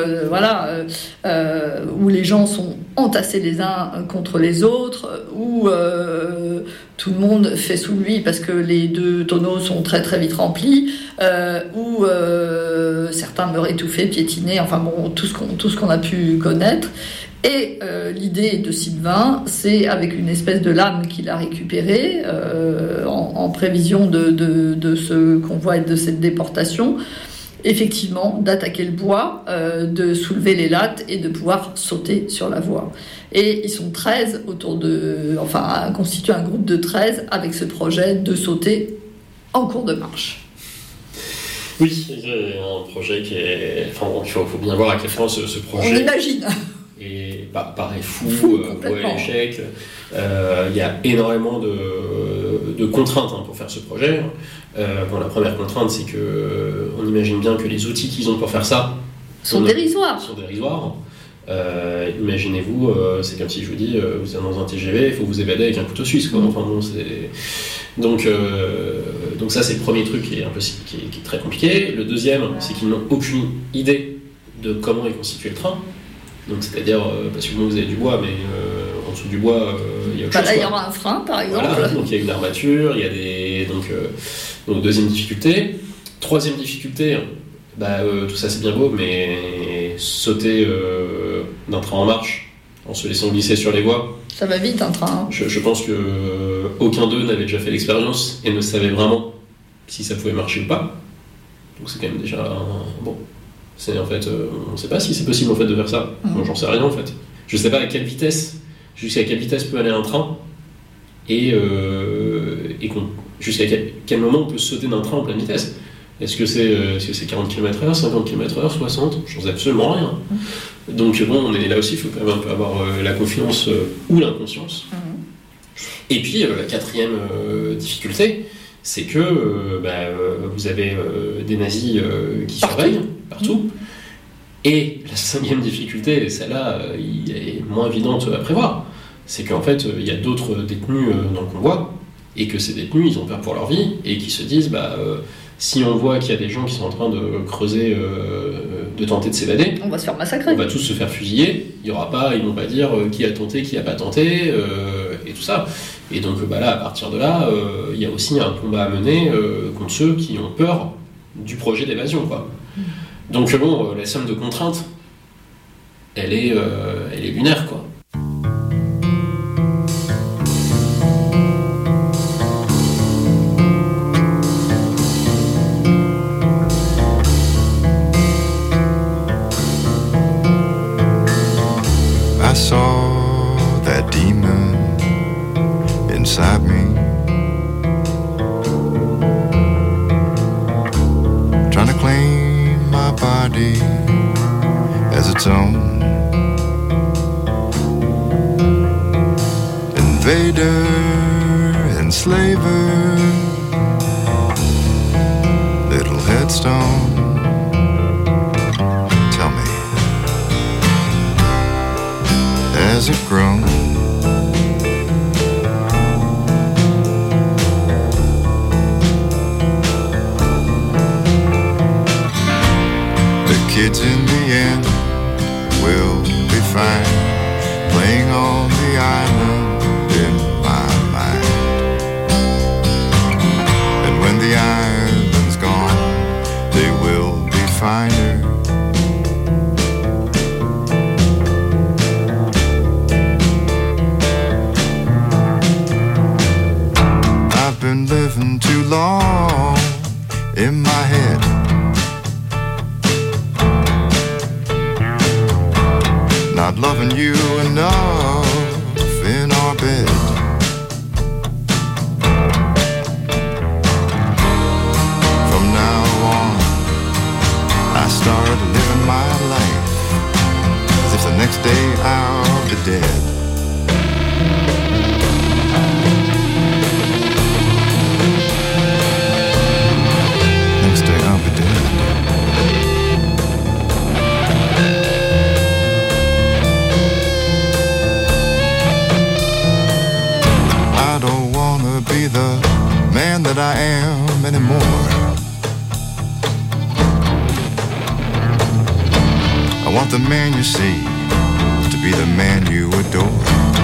où les gens sont entassés les uns contre les autres, où tout le monde fait sous lui parce que les 2 tonneaux sont très très vite remplis, où certains meurent étouffés, piétinés, enfin bon, tout ce qu'on a pu connaître. Et l'idée de Sylvain, c'est avec une espèce de lame qu'il a récupérée en prévision de ce convoi et de cette déportation, effectivement d'attaquer le bois, de soulever les lattes et de pouvoir sauter sur la voie. Et ils sont 13 constituent un groupe de 13 avec ce projet de sauter en cours de marche. Oui, c'est un projet qui est... Enfin, il faut bien voir à quel point ce projet... On imagine. Et paraît fou à l'échec. Il y a énormément de contraintes pour faire ce projet. La première contrainte, c'est qu'on imagine bien que les outils qu'ils ont pour faire ça sont dérisoires. Imaginez-vous, c'est comme si je vous dis, vous êtes dans un TGV, il faut vous évader avec un couteau suisse, quoi. Enfin bon, donc ça, c'est le premier truc qui est très compliqué. Le deuxième, c'est qu'ils n'ont aucune idée de comment est constitué le train. Donc c'est-à-dire, parce que vous avez du bois, mais en dessous du bois, il y a autre chose. Là, il y aura un frein, par exemple. Voilà, donc il y a une armature, il y a des... Donc deuxième difficulté. Troisième difficulté, tout ça c'est bien beau, mais sauter d'un train en marche, en se laissant glisser sur les voies... Ça va vite, un train. Je pense qu'aucun d'eux n'avait déjà fait l'expérience et ne savait vraiment si ça pouvait marcher ou pas. Donc c'est quand même déjà... Bon... C'est en fait, on ne sait pas si c'est possible en fait de faire ça. Moi, j'en sais rien en fait. Je ne sais pas jusqu'à quelle vitesse peut aller un train et jusqu'à quel moment on peut sauter d'un train en pleine vitesse. Est-ce que c'est 40 km/h, 50 km/h, 60 ? J'en sais absolument rien. Donc bon, on est là aussi, il faut quand même un peu avoir la confiance ou l'inconscience. Et puis la quatrième difficulté, c'est que vous avez des nazis qui surveillent partout. Et la cinquième difficulté, et celle-là, elle est moins évidente à prévoir, c'est qu'en fait, il y a d'autres détenus dans le convoi, et que ces détenus, ils ont peur pour leur vie, et qui se disent, si on voit qu'il y a des gens qui sont en train de creuser, de tenter de s'évader, on va se faire massacrer. On va tous se faire fusiller. Ils vont pas dire qui a tenté, qui a pas tenté, et tout ça. Et donc là, à partir de là, il y a aussi un combat à mener contre ceux qui ont peur du projet d'évasion, quoi. Donc la somme de contraintes, elle est lunaire, quoi. I saw that demon inside me, trying to claim my body as its own. Invader, enslaver, little headstone. Tell me, has it grown? in the end we'll be fine, playing on the island in my mind. And when the island's gone, they will be finer. I've been living too long in my head, not loving you enough in our bed. From now on, I start living my life as if the next day I'll be dead. Next day I'll be dead. I don't wanna be the man that I am anymore. I want the man you see to be the man you adore.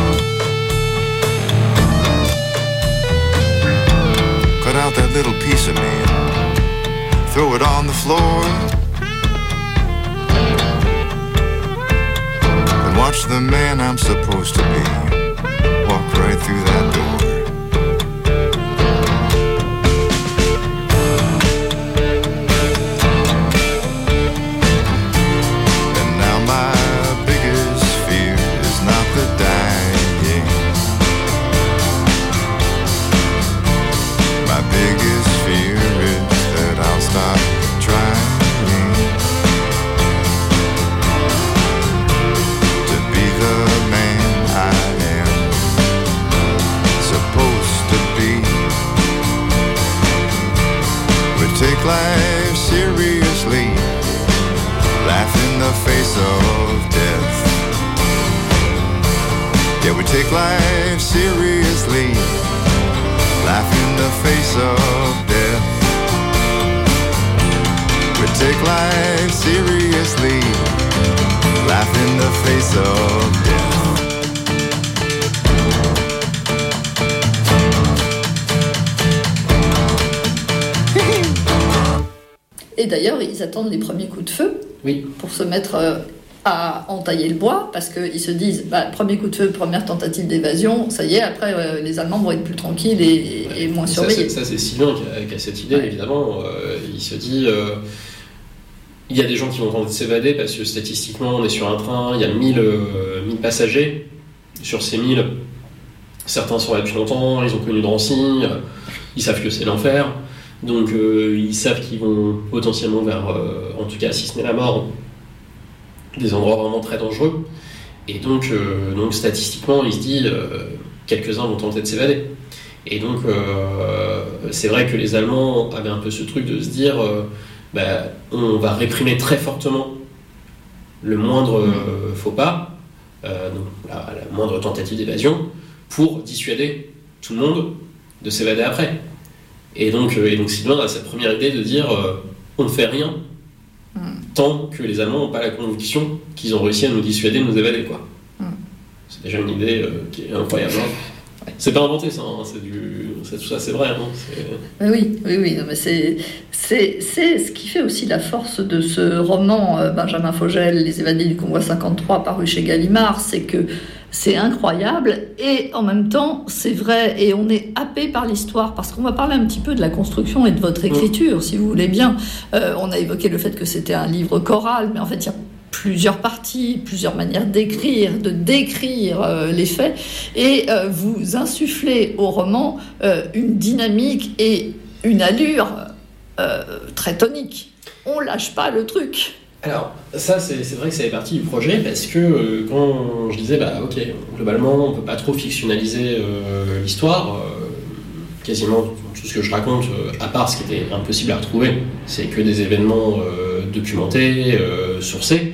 Cut out that little piece of me, throw it on the floor, and watch the man I'm supposed to be walk right through that door. And now my biggest fear is not the dying. My biggest fear is that I'll stop trying to be the man I am supposed to be. We take life seriously, laugh in the face of death. Yeah, we take life seriously, laugh in the face of death. We take life seriously, laugh in the face of death. Et d'ailleurs, ils attendent les premiers coups de feu pour se mettre à entailler le bois, parce qu'ils se disent, premier coup de feu, première tentative d'évasion, ça y est, après les Allemands vont être plus tranquilles et moins surveillés. Ça c'est Sylvain qui a cette idée, évidemment. Il se dit, il y a des gens qui vont tenter de s'évader, parce que statistiquement, on est sur un train, il y a 1000 passagers. Sur ces 1000, certains sont là depuis longtemps, ils ont connu Drancy, ils savent que c'est l'enfer. Donc ils savent qu'ils vont potentiellement vers, en tout cas si ce n'est la mort, des endroits vraiment très dangereux. Et donc statistiquement, il se dit, quelques-uns vont tenter de s'évader. Et donc c'est vrai que les Allemands avaient un peu ce truc de se dire, on va réprimer très fortement le moindre faux pas, donc la moindre tentative d'évasion, pour dissuader tout le monde de s'évader après. Et donc Sylvain a cette première idée de dire on ne fait rien tant que les Allemands n'ont pas la conviction qu'ils ont réussi à nous dissuader de nous évader, quoi. C'est déjà une idée qui est incroyable. Hein. C'est pas inventé ça, hein. Tout ça c'est vrai. Hein. Oui, non, mais c'est ce qui fait aussi la force de ce roman Benjamin Fogel, Les évadés du convoi 53, paru chez Gallimard, c'est que c'est incroyable et en même temps c'est vrai, et on est happé par l'histoire, parce qu'on va parler un petit peu de la construction et de votre écriture, si vous voulez bien. On a évoqué le fait que c'était un livre choral, mais en fait il y a plusieurs parties, plusieurs manières d'écrire, de décrire les faits, et vous insufflez au roman une dynamique et une allure très tonique. On lâche pas le truc. Alors, ça, c'est vrai que ça fait partie du projet, parce que quand je disais, ok, globalement, on peut pas trop fictionnaliser l'histoire, quasiment tout ce que je raconte, à part ce qui était impossible à retrouver, c'est que des événements documentés, sourcés.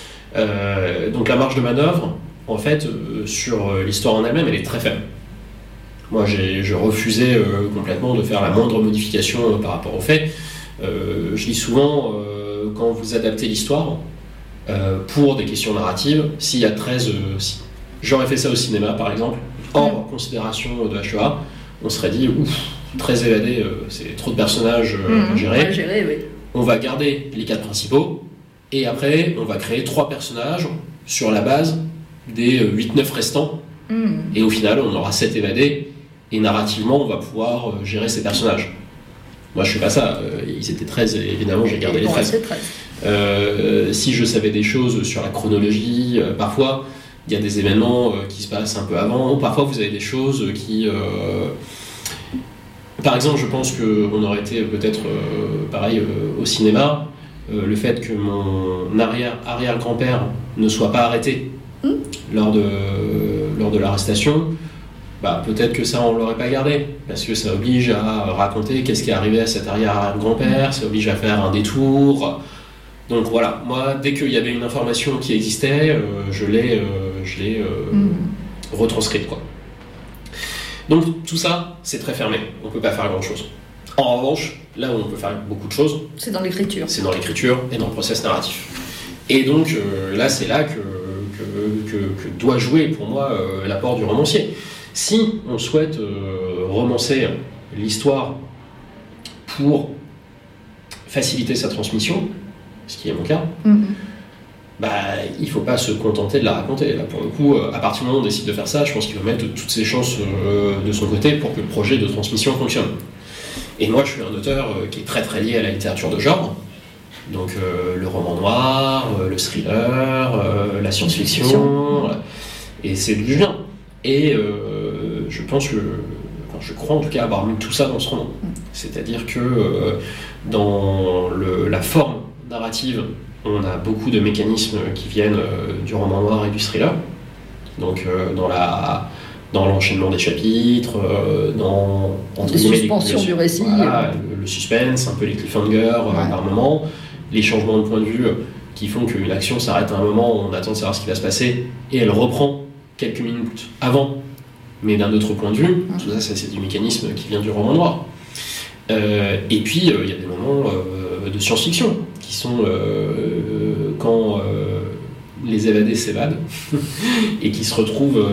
Donc la marge de manœuvre, en fait, sur l'histoire en elle-même, elle est très faible. Moi, je refusais complètement de faire la moindre modification par rapport aux faits. Je dis souvent, quand vous adaptez l'histoire, pour des questions narratives. S'il y a 13... j'aurais fait ça au cinéma, par exemple, hors considération de HEA, on serait dit, 13 évadés, c'est trop de personnages à gérer. Oui. On va garder les 4 principaux, et après, on va créer 3 personnages sur la base des 8-9 restants, et au final, on aura 7 évadés, et narrativement, on va pouvoir gérer ces personnages. Moi, je fais pas ça. Ils étaient 13, et évidemment, j'ai gardé les 13. Si je savais des choses sur la chronologie, parfois, il y a des événements qui se passent un peu avant, ou parfois, vous avez des choses qui... Par exemple, je pense qu'on aurait été peut-être pareil au cinéma, le fait que mon arrière-grand-père ne soit pas arrêté lors de l'arrestation, peut-être que ça, on l'aurait pas gardé, parce que ça oblige à raconter qu'est-ce qui est arrivé à cet arrière-grand-père, ça oblige à faire un détour. Donc voilà, moi, dès qu'il y avait une information qui existait, je l'ai retranscrite, quoi. Donc tout ça, c'est très fermé, on peut pas faire grand-chose. En revanche, là où on peut faire beaucoup de choses, c'est dans l'écriture. C'est dans l'écriture et dans le process narratif. Et donc là, c'est là que doit jouer pour moi l'apport du romancier. Si on souhaite romancer l'histoire pour faciliter sa transmission, ce qui est mon cas, il ne faut pas se contenter de la raconter. Là, pour le coup, à partir du moment où on décide de faire ça, je pense qu'il faut mettre toutes ses chances de son côté pour que le projet de transmission fonctionne. Et moi, je suis un auteur qui est très très lié à la littérature de genre, donc le roman noir, le thriller, la science-fiction, et c'est d'où je viens. Et je pense que, je crois en tout cas avoir mis tout ça dans ce roman. C'est-à-dire que dans la forme narrative, on a beaucoup de mécanismes qui viennent du roman noir et du thriller. Donc dans l'enchaînement des chapitres, dans les suspensions du récit. Voilà, le suspense, un peu les cliffhangers par moment, les changements de point de vue qui font qu'une action s'arrête à un moment où on attend de savoir ce qui va se passer et elle reprend quelques minutes avant, mais d'un autre point de vue. Tout ça, c'est du mécanisme qui vient du roman noir. Et puis, il y a des moments de science-fiction qui sont quand les évadés s'évadent et qui se retrouvent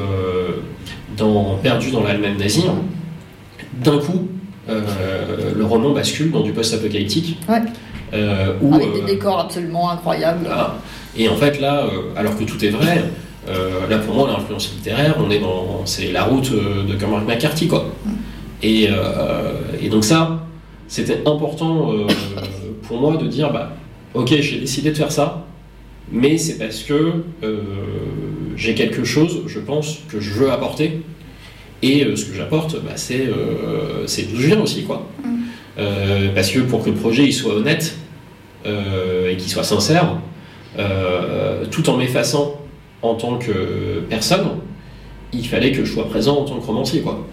perdus dans l'Allemagne nazie. D'un coup, le roman bascule dans du post-apocalyptique. Avec des décors absolument incroyables. Et en fait, là, alors que tout est vrai, là pour moi, l'influence littéraire, c'est la route de Cormac McCarthy, quoi. Et donc ça, c'était important pour moi de dire, ok, j'ai décidé de faire ça, mais c'est parce que j'ai quelque chose, je pense, que je veux apporter, et ce que j'apporte, c'est d'où je viens aussi, quoi. Parce que pour que le projet il soit honnête et qu'il soit sincère, tout en m'effaçant en tant que personne, il fallait que je sois présent en tant que romancier, quoi.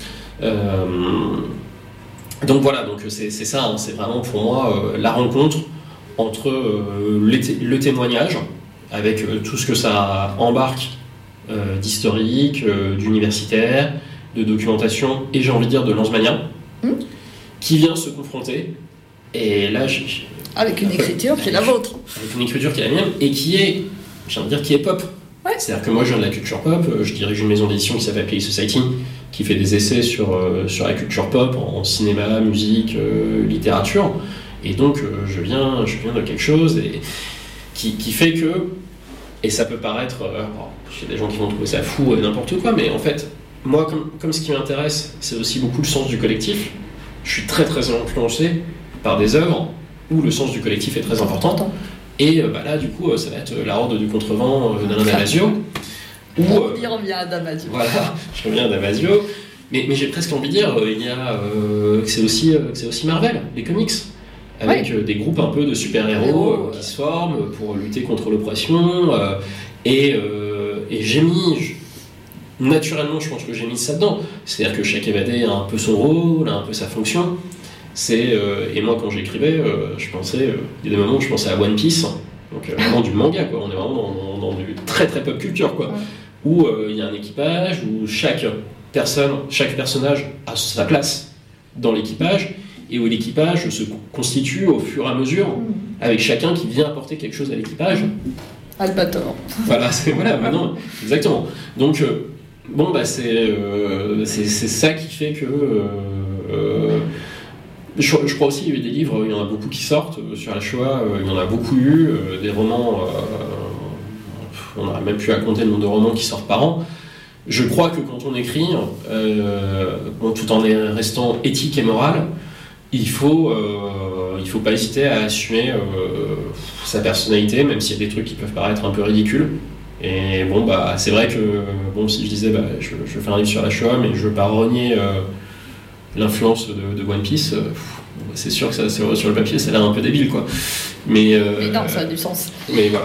Donc voilà, donc c'est ça, hein, c'est vraiment pour moi la rencontre entre le témoignage, avec tout ce que ça embarque d'historique, d'universitaire, de documentation, et j'ai envie de dire de lanzmannien, qui vient se confronter, et là avec une écriture qui est la vôtre. Avec une écriture qui est la mienne, et qui est, j'ai envie de dire, qui est pop. C'est-à-dire que moi je viens de la culture pop, je dirige une maison d'édition qui s'appelle Play Society, qui fait des essais sur la culture pop, en cinéma, musique, littérature, et donc je viens de quelque chose qui fait que, et ça peut paraître, il y a des gens qui vont trouver ça fou, n'importe quoi, mais en fait, moi comme ce qui m'intéresse, c'est aussi beaucoup le sens du collectif. Je suis très très influencé par des œuvres où le sens du collectif est très important. Et là, du coup, ça va être La Horde du Contrevent d'Alain Damasio. On y revient à Damasio. Voilà, je reviens à Damasio. Mais j'ai presque envie de dire, que c'est aussi Marvel, les comics. Avec des groupes un peu de super-héros qui se forment pour lutter contre l'oppression. Et j'ai mis... Naturellement, je pense que j'ai mis ça dedans. C'est-à-dire que chaque évadé a un peu son rôle, a un peu sa fonction. Et moi, quand j'écrivais, je pensais... il y a des moments où je pensais à One Piece, donc vraiment du manga, quoi. On est vraiment dans du très très pop culture, quoi. Où il y a un équipage, où chaque personnage a sa place dans l'équipage, et où l'équipage se constitue au fur et à mesure, avec chacun qui vient apporter quelque chose à l'équipage. Albator. Voilà, non, exactement. Donc, c'est ça qui fait que... je crois aussi qu'il y a eu des livres, il y en a beaucoup qui sortent sur la Shoah, il y en a beaucoup eu, des romans, on aurait même pu raconter le nombre de romans qui sortent par an. Je crois que quand on écrit, tout en restant éthique et moral, il faut pas hésiter à assumer sa personnalité, même s'il y a des trucs qui peuvent paraître un peu ridicules. Et c'est vrai que si je disais je fais un livre sur la Shoah, mais je veux pas renier l'influence de One Piece, c'est sûr que ça, sur le papier ça a l'air un peu débile, quoi. Mais non, ça a du sens. Mais voilà.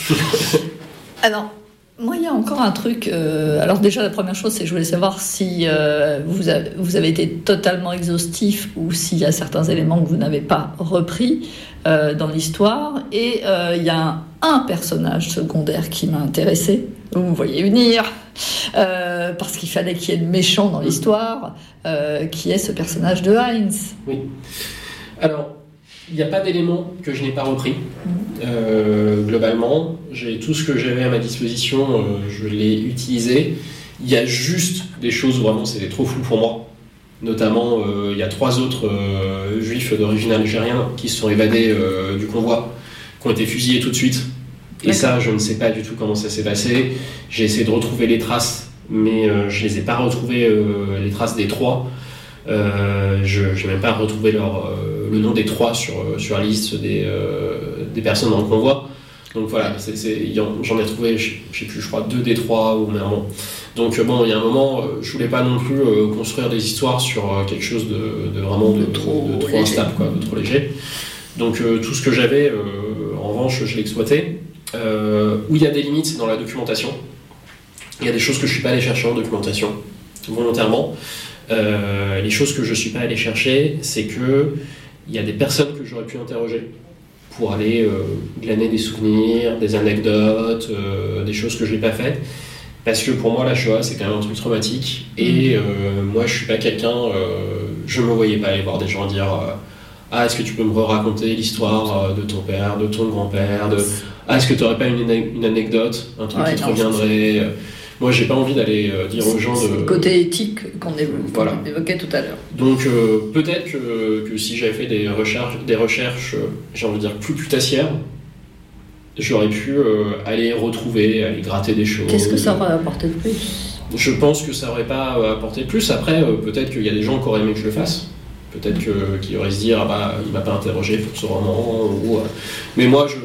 Alors, moi, il y a encore un truc. Alors déjà, la première chose, c'est que je voulais savoir si vous avez été totalement exhaustif ou s'il y a certains éléments que vous n'avez pas repris dans l'histoire. Et il y a un personnage secondaire qui m'a intéressé. Vous me voyez venir. Parce qu'il fallait qu'il y ait le méchant dans l'histoire, qui est ce personnage de Heinz. Oui. Alors, il n'y a pas d'éléments que je n'ai pas repris. Globalement, tout ce que j'avais à ma disposition, je l'ai utilisé. Il y a juste des choses où vraiment c'était trop flou pour moi. Notamment, il y a 3 autres juifs d'origine algérienne qui se sont évadés du convoi, qui ont été fusillés tout de suite. Et ça, je ne sais pas du tout comment ça s'est passé. J'ai essayé de retrouver les traces, mais je ne les ai pas retrouvées, les traces des 3. Je n'ai même pas retrouvé le nom des 3 sur la liste des personnes dans le convoi. Donc voilà, j'en ai trouvé, je sais plus, je crois 2 des 3 ou même bon. Donc il y a un moment, je voulais pas non plus construire des histoires sur quelque chose de vraiment de trop instable, quoi, de trop léger. Donc tout ce que j'avais, en revanche, je l'ai exploité. Où il y a des limites dans la documentation. Il y a des choses que je suis pas allé chercher en documentation, volontairement. Les choses que je suis pas allé chercher, c'est que il y a des personnes que j'aurais pu interroger pour aller glaner des souvenirs, des anecdotes, des choses que je n'ai pas faites. Parce que pour moi, la Shoah, c'est quand même un truc traumatique. Et moi, je suis pas quelqu'un... je me voyais pas aller voir des gens dire est-ce que tu peux me raconter l'histoire de ton père, de ton grand-père, est-ce que tu n'aurais pas une anecdote, un truc qui te reviendrait... Moi, j'ai pas envie d'aller dire aux gens... C'est le côté éthique qu'on évoquait tout à l'heure. Donc, peut-être que si j'avais fait des recherches, j'ai envie de dire, plus putassières, j'aurais pu aller gratter des choses. Qu'est-ce que ça aurait apporté de plus ? Je pense que ça aurait pas apporté de plus. Après, peut-être qu'il y a des gens qui auraient aimé que je le fasse. Peut-être qu'ils auraient se dire, il m'a pas interrogé pour ce roman. Mais moi, je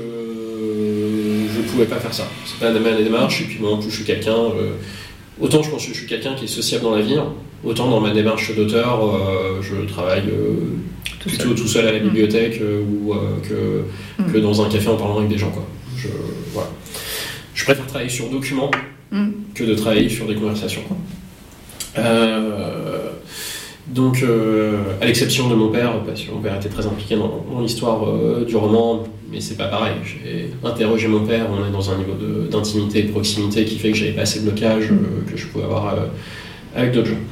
pouvais pas faire ça. C'est pas ma démarche. Et puis moi, en plus, je suis quelqu'un... autant je pense que je suis quelqu'un qui est sociable dans la vie, autant dans ma démarche d'auteur, je travaille plutôt tout seul à la bibliothèque que dans un café en parlant avec des gens, quoi. Je préfère travailler sur documents que de travailler sur des conversations, quoi. Donc, à l'exception de mon père, parce que mon père était très impliqué dans l'histoire du roman, mais c'est pas pareil. J'ai interrogé mon père, on est dans un niveau d'intimité et de proximité qui fait que j'avais pas assez de blocage que je pouvais avoir avec d'autres gens.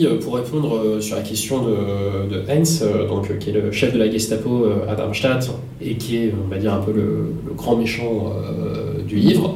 puis, pour répondre sur la question de Heinz, qui est le chef de la Gestapo à Darmstadt, et qui est, on va dire, un peu le grand méchant du livre,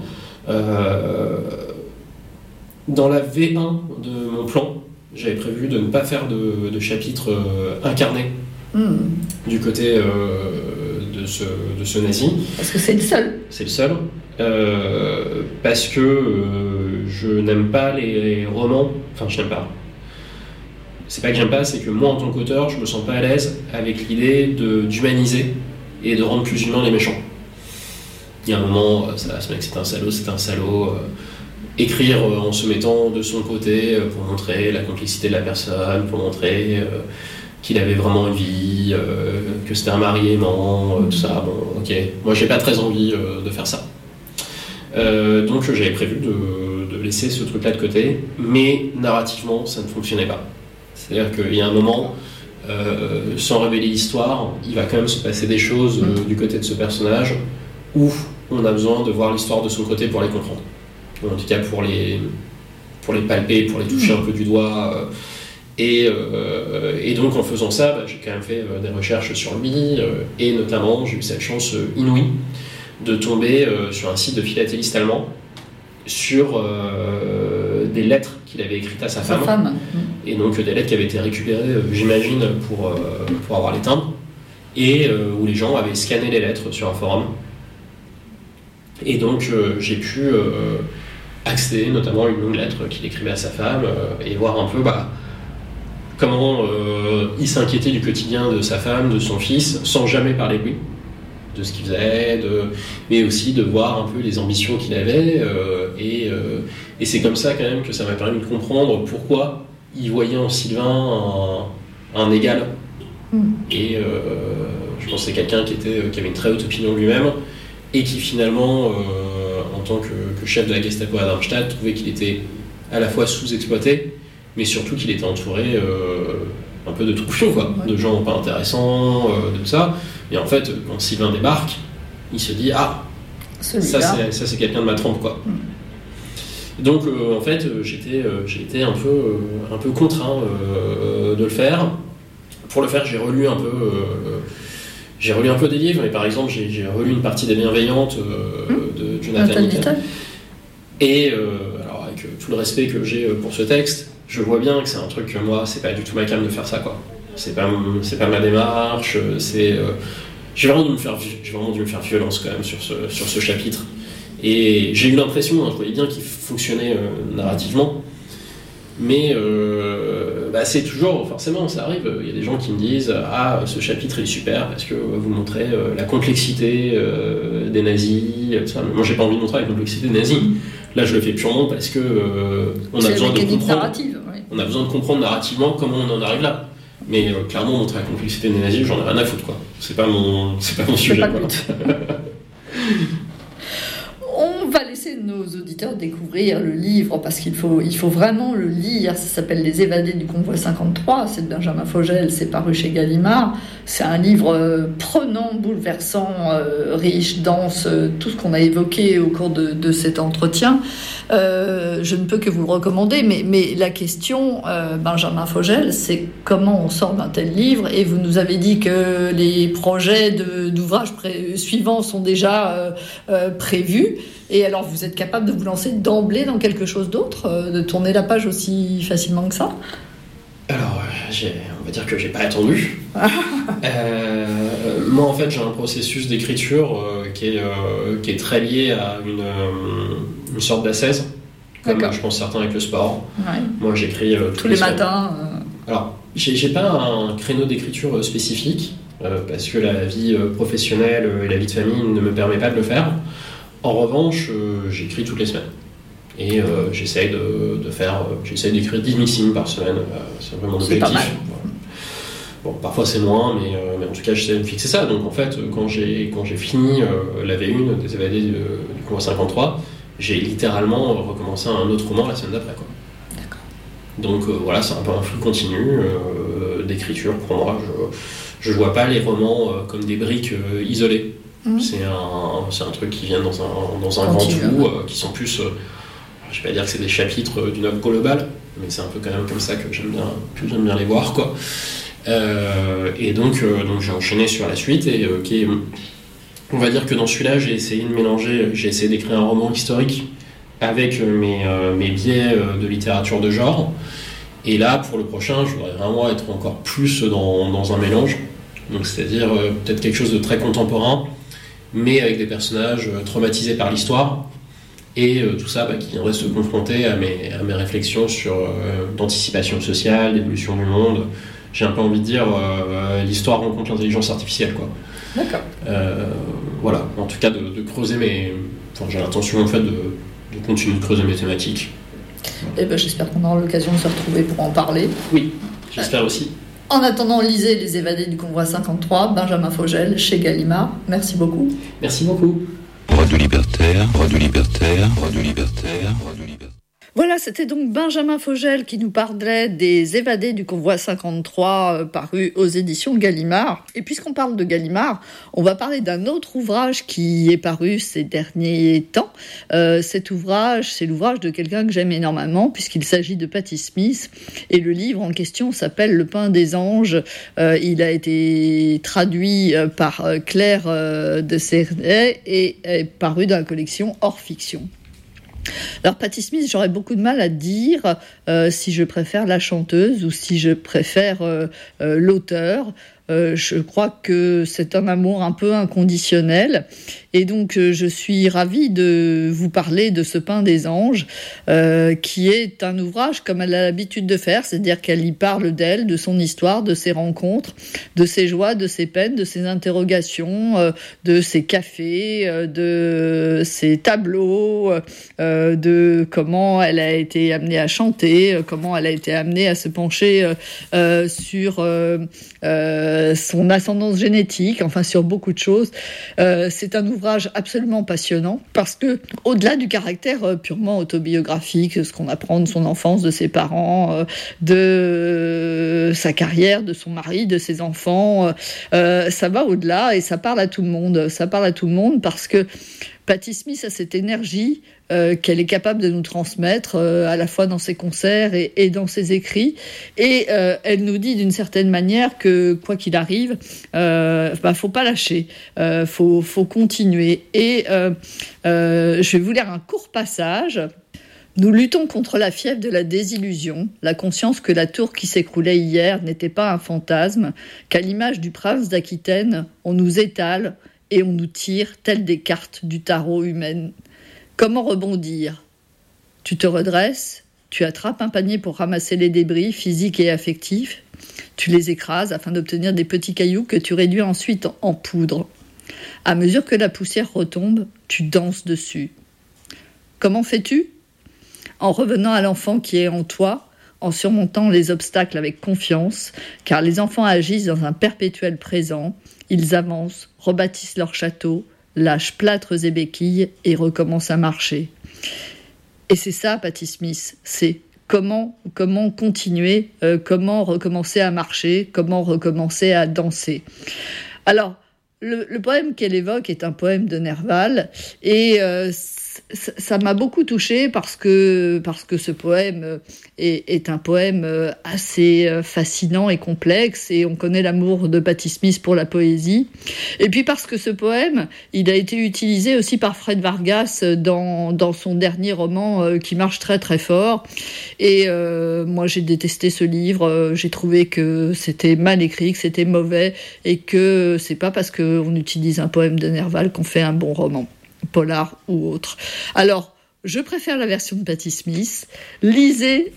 dans la V1 de mon plan, j'avais prévu de ne pas faire de chapitre incarné du côté de ce nazi. Parce que c'est le seul. C'est le seul. Parce que je n'aime pas les romans. Enfin, je n'aime pas. C'est pas que j'aime pas, c'est que moi, en tant qu'auteur, je me sens pas à l'aise avec l'idée d'humaniser et de rendre plus humains les méchants. Il y a un moment, ce mec c'est un salaud. Écrire en se mettant de son côté pour montrer la complexité de la personne, pour montrer qu'il avait vraiment une vie, que c'était un mari aimant, tout ça. Bon, ok. Moi, j'ai pas très envie de faire ça. Donc, j'avais prévu de laisser ce truc-là de côté, mais narrativement, ça ne fonctionnait pas. C'est-à-dire qu'il y a un moment, sans révéler l'histoire, il va quand même se passer des choses du côté de ce personnage où on a besoin de voir l'histoire de son côté pour les comprendre. En tout cas pour les palper, pour les toucher un peu du doigt. Et donc en faisant ça, j'ai quand même fait des recherches sur lui, et notamment j'ai eu cette chance inouïe de tomber sur un site de philatéliste allemand sur des lettres qu'il avait écrites à sa femme. Et donc des lettres qui avaient été récupérées, j'imagine, pour avoir les timbres, et où les gens avaient scanné les lettres sur un forum. Et donc j'ai pu accéder notamment à une longue lettre qu'il écrivait à sa femme et voir un peu comment il s'inquiétait du quotidien de sa femme, de son fils, sans jamais parler de lui, de ce qu'il faisait, mais aussi de voir un peu les ambitions qu'il avait. Et c'est comme ça quand même que ça m'a permis de comprendre pourquoi il voyait en Sylvain un égal. Et je pense que c'est quelqu'un qui avait une très haute opinion de lui-même, et qui finalement, en tant que chef de la Gestapo à Darmstadt, trouvait qu'il était à la fois sous-exploité, mais surtout qu'il était entouré un peu de troufions, de gens pas intéressants, de tout ça. Et en fait, quand Sylvain débarque, il se dit « Ah, ça c'est quelqu'un de ma trempe, quoi. » Donc en fait, j'ai été un peu contraint de le faire. Pour le faire, j'ai relu un peu des livres, mais par exemple, j'ai relu une partie des Bienveillantes de Jonathan Little. Et alors, avec tout le respect que j'ai pour ce texte, je vois bien que c'est un truc que moi, c'est pas du tout ma came de faire ça, quoi. C'est pas ma démarche. J'ai vraiment dû me faire violence quand même sur ce chapitre. Et j'ai eu l'impression, je voyais bien qu'il fonctionnait narrativement. Mais c'est toujours, forcément, ça arrive. Il y a des gens qui me disent « Ah, ce chapitre est super parce que vous montrez la complexité des nazis. » Moi, j'ai pas envie de montrer la complexité des nazis. Là, je le fais purement parce que on a besoin de comprendre. On a besoin de comprendre narrativement comment on en arrive là. Mais clairement, montrer la complexité des nazis, j'en ai rien à foutre, quoi. C'est pas mon sujet, quoi. On va laisser nos auditeurs découvrir le livre parce qu'il faut vraiment le lire. Ça s'appelle Les Évadés du Convoi 53, c'est de Benjamin Fogel, c'est paru chez Gallimard. C'est un livre prenant, bouleversant, riche, dense, tout ce qu'on a évoqué au cours de cet entretien. Je ne peux que vous le recommander, mais la question, Benjamin Fogel, c'est comment on sort d'un tel livre. Et vous nous avez dit que les projets d'ouvrages suivants sont déjà prévus. Et alors, vous êtes capable de vous lancer d'emblée dans quelque chose d'autre, de tourner la page aussi facilement que ça ? Alors, on va dire que j'ai pas attendu. Moi, en fait, j'ai un processus d'écriture qui est très lié à une sorte d'ascèse, comme je pense certains avec le sport. Ouais. Moi, j'écris tous les matins. Alors, j'ai pas un créneau d'écriture spécifique, parce que la vie professionnelle et la vie de famille ne me permet pas de le faire. En revanche, j'écris toutes les semaines. Et j'essaye d'écrire 10 mixings par semaine. C'est vraiment l'objectif. C'est pas mal. Bon, parfois c'est moins, mais en tout cas, j'essaie de me fixer ça. Donc en fait, quand j'ai fini la V1 des Évadés du Convoi 53, j'ai littéralement recommencé un autre roman la semaine d'après, quoi. D'accord. Donc voilà, c'est un peu un flux continu d'écriture pour moi. Je vois pas les romans comme des briques isolées. C'est un truc qui vient dans un grand tout, qui sont plus, je vais pas dire que c'est des chapitres d'une œuvre globale, mais c'est un peu quand même comme ça que j'aime bien les voir, quoi. Et donc j'ai enchaîné sur la suite, et on va dire que dans celui-là, j'ai essayé d'écrire un roman historique avec mes biais de littérature de genre. Et là, pour le prochain, je voudrais vraiment être encore plus dans un mélange. Donc, c'est-à-dire peut-être quelque chose de très contemporain, mais avec des personnages traumatisés par l'histoire. Et tout ça qui viendrait se confronter à mes réflexions sur d'anticipation sociale, d'évolution du monde. J'ai un peu envie de dire l'histoire rencontre l'intelligence artificielle, quoi. D'accord. Voilà, en tout cas de creuser j'ai l'intention en fait de continuer de creuser mes thématiques. Et j'espère qu'on aura l'occasion de se retrouver pour en parler. Oui, j'espère aussi. En attendant, lisez Les Évadés du Convoi 53, Benjamin Fogel, chez Gallimard. Merci beaucoup. Merci beaucoup. Radio Libertaire, Radio Libertaire, Radio Libertaire, Radio Libertaire. Voilà, c'était donc Benjamin Fogel qui nous parlait des Évadés du Convoi 53 paru aux éditions Gallimard. Et puisqu'on parle de Gallimard, on va parler d'un autre ouvrage qui est paru ces derniers temps. Cet ouvrage, c'est l'ouvrage de quelqu'un que j'aime énormément puisqu'il s'agit de Patti Smith. Et le livre en question s'appelle Le pain des anges. Il a été traduit par Claire de Cernay et est paru dans la collection Hors Fiction. Alors Patti Smith, j'aurais beaucoup de mal à dire si je préfère la chanteuse ou si je préfère l'auteur. Je crois que c'est un amour un peu inconditionnel. Et donc, je suis ravie de vous parler de Ce pain des anges, qui est un ouvrage comme elle a l'habitude de faire, c'est-à-dire qu'elle y parle d'elle, de son histoire, de ses rencontres, de ses joies, de ses peines, de ses interrogations, de ses cafés, de ses tableaux, de comment elle a été amenée à chanter, comment elle a été amenée à se pencher sur son ascendance génétique, enfin sur beaucoup de choses. C'est un ouvrage absolument passionnant parce que, au-delà du caractère purement autobiographique, ce qu'on apprend de son enfance, de ses parents, de sa carrière, de son mari, de ses enfants, ça va au-delà et ça parle à tout le monde. Ça parle à tout le monde parce que Patti Smith a cette énergie qu'elle est capable de nous transmettre à la fois dans ses concerts et dans ses écrits. Et elle nous dit d'une certaine manière que, quoi qu'il arrive, faut pas lâcher, faut continuer. Et je vais vous lire un court passage. Nous luttons contre la fièvre de la désillusion, la conscience que la tour qui s'écroulait hier n'était pas un fantasme, qu'à l'image du prince d'Aquitaine, on nous étale et on nous tire telles des cartes du tarot humaine. Comment rebondir ? Tu te redresses, tu attrapes un panier pour ramasser les débris physiques et affectifs, tu les écrases afin d'obtenir des petits cailloux que tu réduis ensuite en poudre. À mesure que la poussière retombe, tu danses dessus. Comment fais-tu ? En revenant à l'enfant qui est en toi, en surmontant les obstacles avec confiance, car les enfants agissent dans un perpétuel présent, ils avancent, rebâtissent leur château, lâchent plâtres et béquilles et recommencent à marcher. Et c'est ça, Patti Smith, c'est comment continuer, comment recommencer à marcher, comment recommencer à danser. Alors, le poème qu'elle évoque est un poème de Nerval et ça m'a beaucoup touchée parce que ce poème est un poème assez fascinant et complexe et on connaît l'amour de Patti Smith pour la poésie. Et puis parce que ce poème, il a été utilisé aussi par Fred Vargas dans son dernier roman qui marche très très fort. Et moi j'ai détesté ce livre, j'ai trouvé que c'était mal écrit, que c'était mauvais et que c'est pas parce qu'on utilise un poème de Nerval qu'on fait un bon roman, polar ou autre. Alors, je préfère la version de Patti Smith. Lisez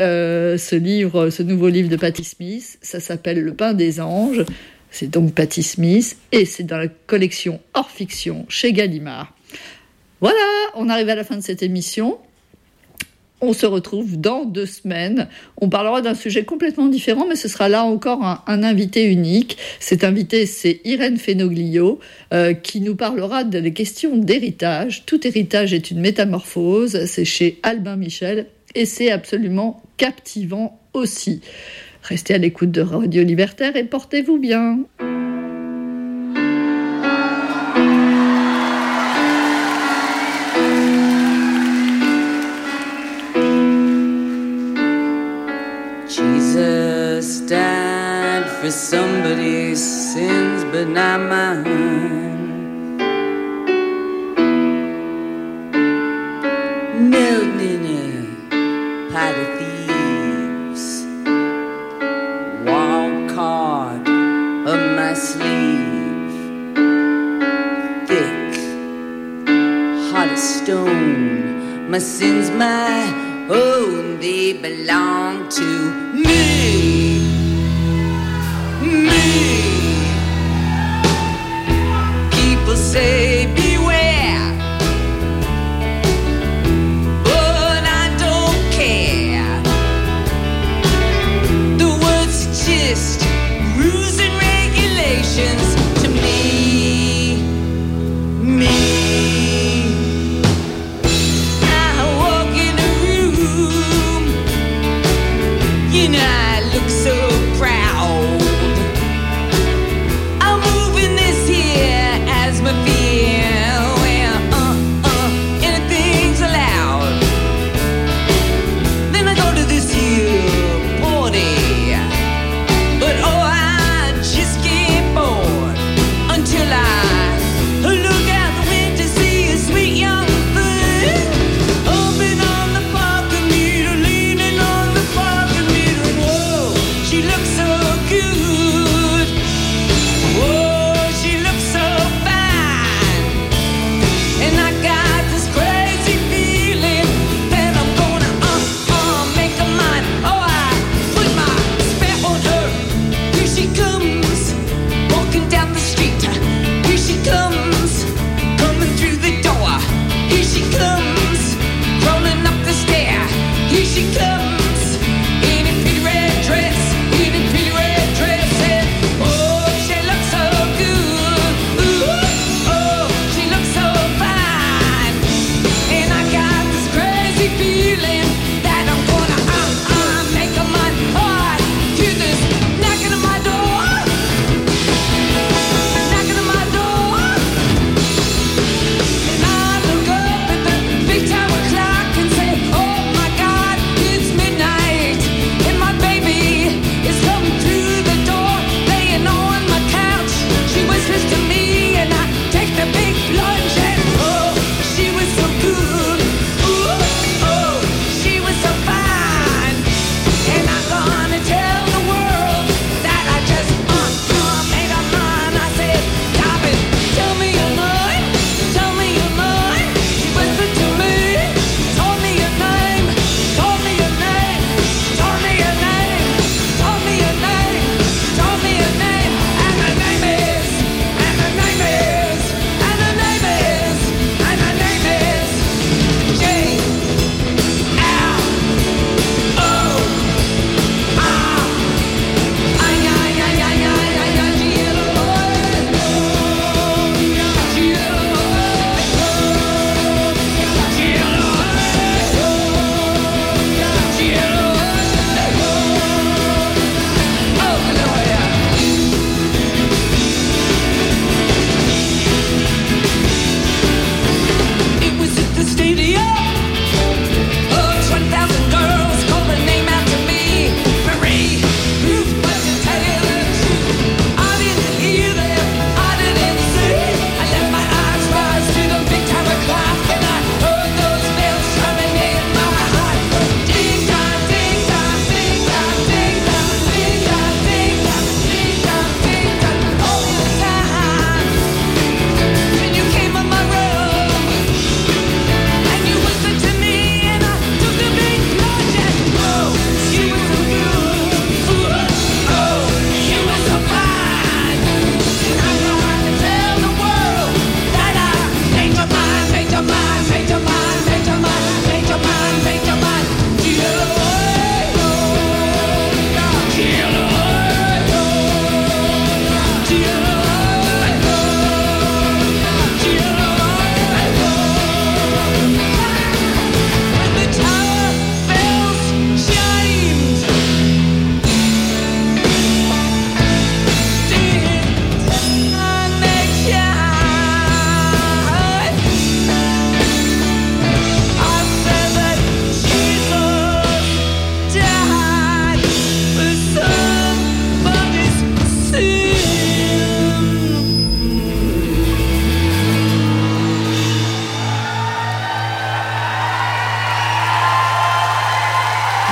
ce nouveau livre de Patti Smith. Ça s'appelle Le pain des anges. C'est donc Patti Smith et c'est dans la collection Hors Fiction chez Gallimard. Voilà, on arrive à la fin de cette émission. On se retrouve dans 2 semaines. On parlera d'un sujet complètement différent, mais ce sera là encore un invité unique. Cet invité, c'est Irène Fenoglio, qui nous parlera des questions d'héritage. Tout héritage est une métamorphose. C'est chez Albin Michel et c'est absolument captivant aussi. Restez à l'écoute de Radio Libertaire et portez-vous bien. for somebody's sins, but not mine. Melting in a pot of thieves, wild card up my sleeve, thick, hard as stone. My sins, my own, they belong to me. Me. People say beware, but I don't care. The words are just rules and regulations to me. Me. I walk in a room, you know I look so proud. I'm moving this here as my fear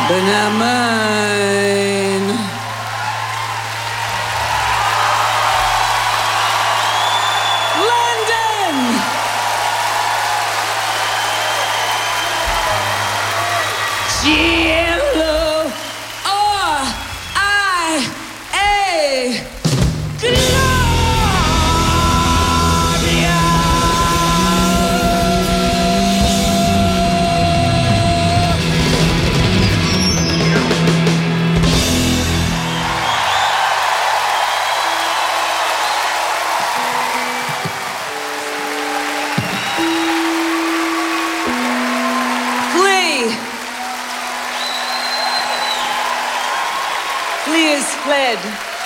Benjamin. London. G-L-O-R-I-A. Flea has fled.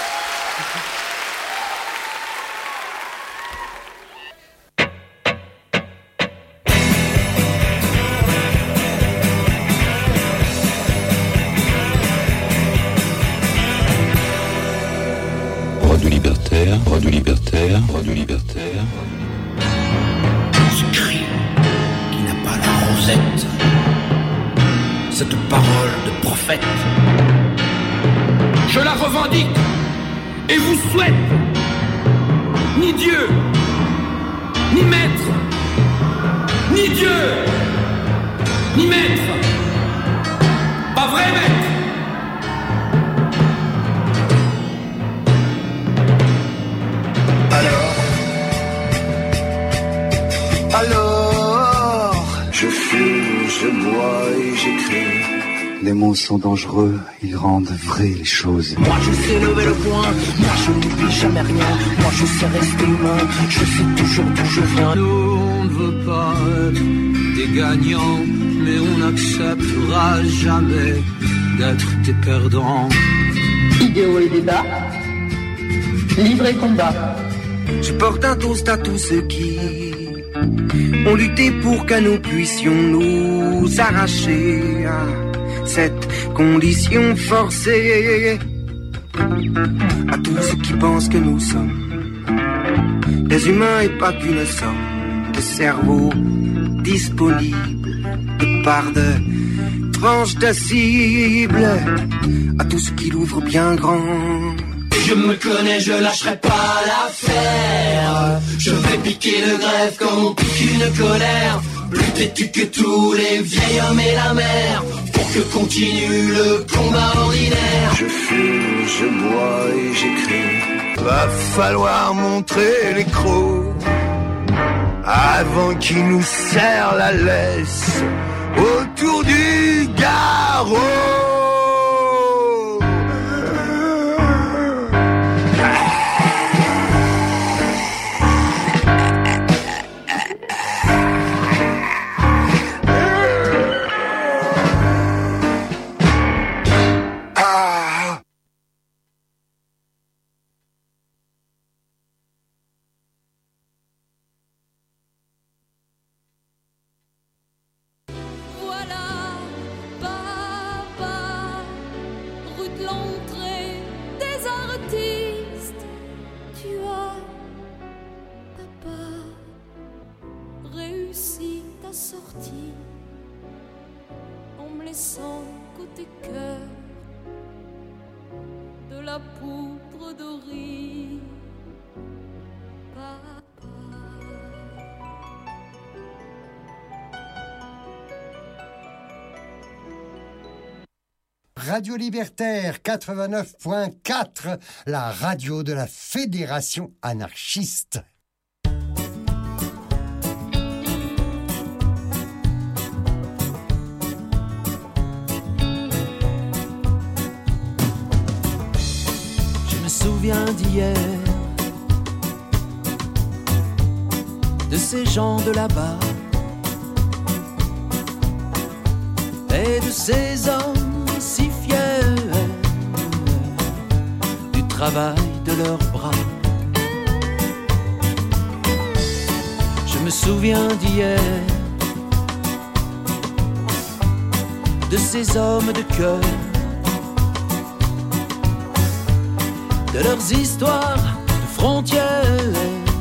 Roi du libertaire, roi du libertaire, roi du libertaire. Ce cri qui n'a pas la rosette, cette parole de prophète, je la revendique et vous souhaite ni Dieu, ni maître, ni Dieu, ni maître, pas vrai maître. Alors, je fume, je bois et j'écris. Les mots sont dangereux, ils rendent vraies les choses. Moi je sais lever le poing, moi je n'oublie jamais rien. Moi je sais rester humain, je sais toujours d'où je viens. Nous on ne veut pas être des gagnants, mais on n'acceptera jamais d'être des perdants. Idéaux et débat, livre et combat. Je porte un toast à tous ceux qui ont lutté pour que nous puissions nous arracher à cette condition forcée. À tous ceux qui pensent que nous sommes des humains et pas qu'une somme de cerveaux disponibles de part de tranches de cible. À tous ceux qui l'ouvrent bien grand. Je me connais, je lâcherai pas l'affaire. Je vais piquer le greffe comme on pique une colère. Plus têtu que tous les vieils hommes et la mer. Pour que continue le combat ordinaire. Je fume, je bois et j'écris. Va falloir montrer les crocs avant qu'ils nous serrent la laisse autour du garrot. Radio Libertaire 89.4, la radio de la Fédération anarchiste. Je me souviens d'hier, de ces gens de là-bas, et de ces hommes si fiers du travail de leurs bras. Je me souviens d'hier, de ces hommes de cœur, de leurs histoires de frontières,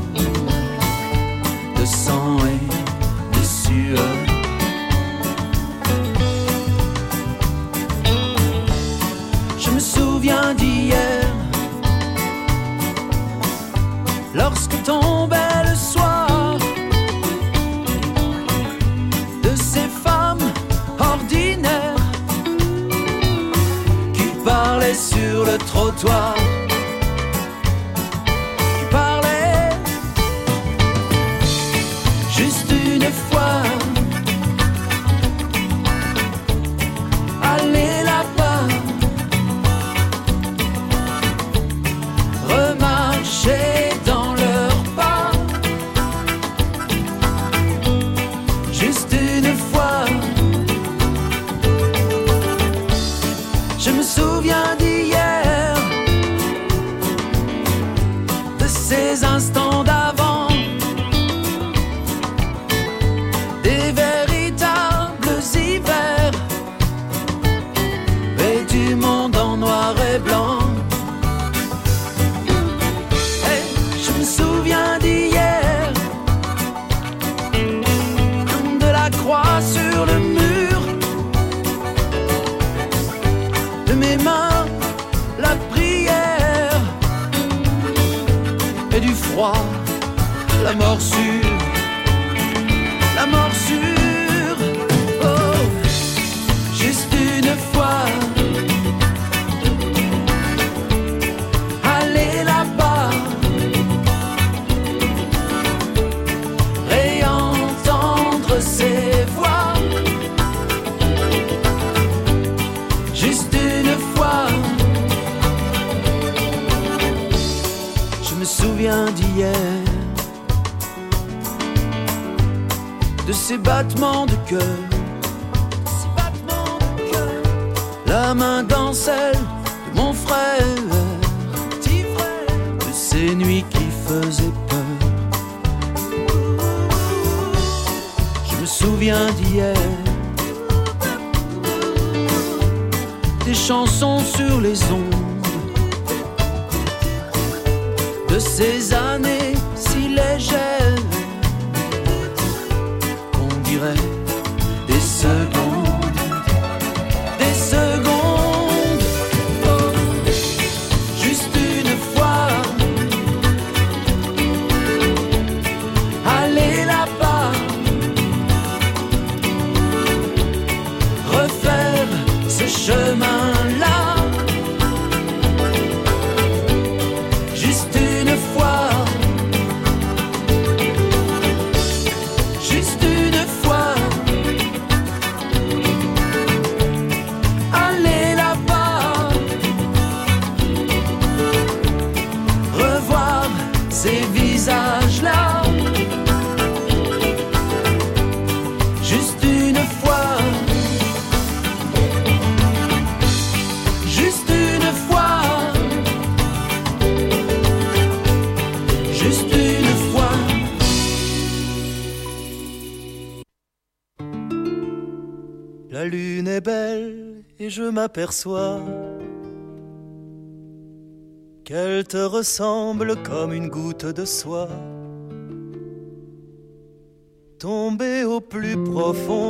de sang et de sueur. le trottoir. Tu parlais juste une fois. Allez là-bas, remarcher dans leurs pas. Juste une fois. Je me souviens d'hier, de ces instants d'avant, des véritables hivers et du monde en noir et blanc. Et je me souviens d'hier, de la croix sur le mur, de mes mains la prière et du froid la morsure, la morsure. Oh, juste une fois. Aller là-bas, réentendre ces voix. Juste une fois. Je me souviens d'hier, de ces battements de cœur, la main dans celle de mon frère, de ces nuits qui faisaient peur. Je me souviens d'hier, des chansons sur les ondes, de ces années si légères qu'on dirait des secondes, des secondes. Oh, juste une fois. Aller là-bas, refaire ce chemin-là. Juste une fois. Juste une fois. Aller là-bas, revoir ces visages-là. Juste une fois. Juste une fois. Juste une fois. La lune est belle et je m'aperçois qu'elle te ressemble comme une goutte de soie tombée au plus profond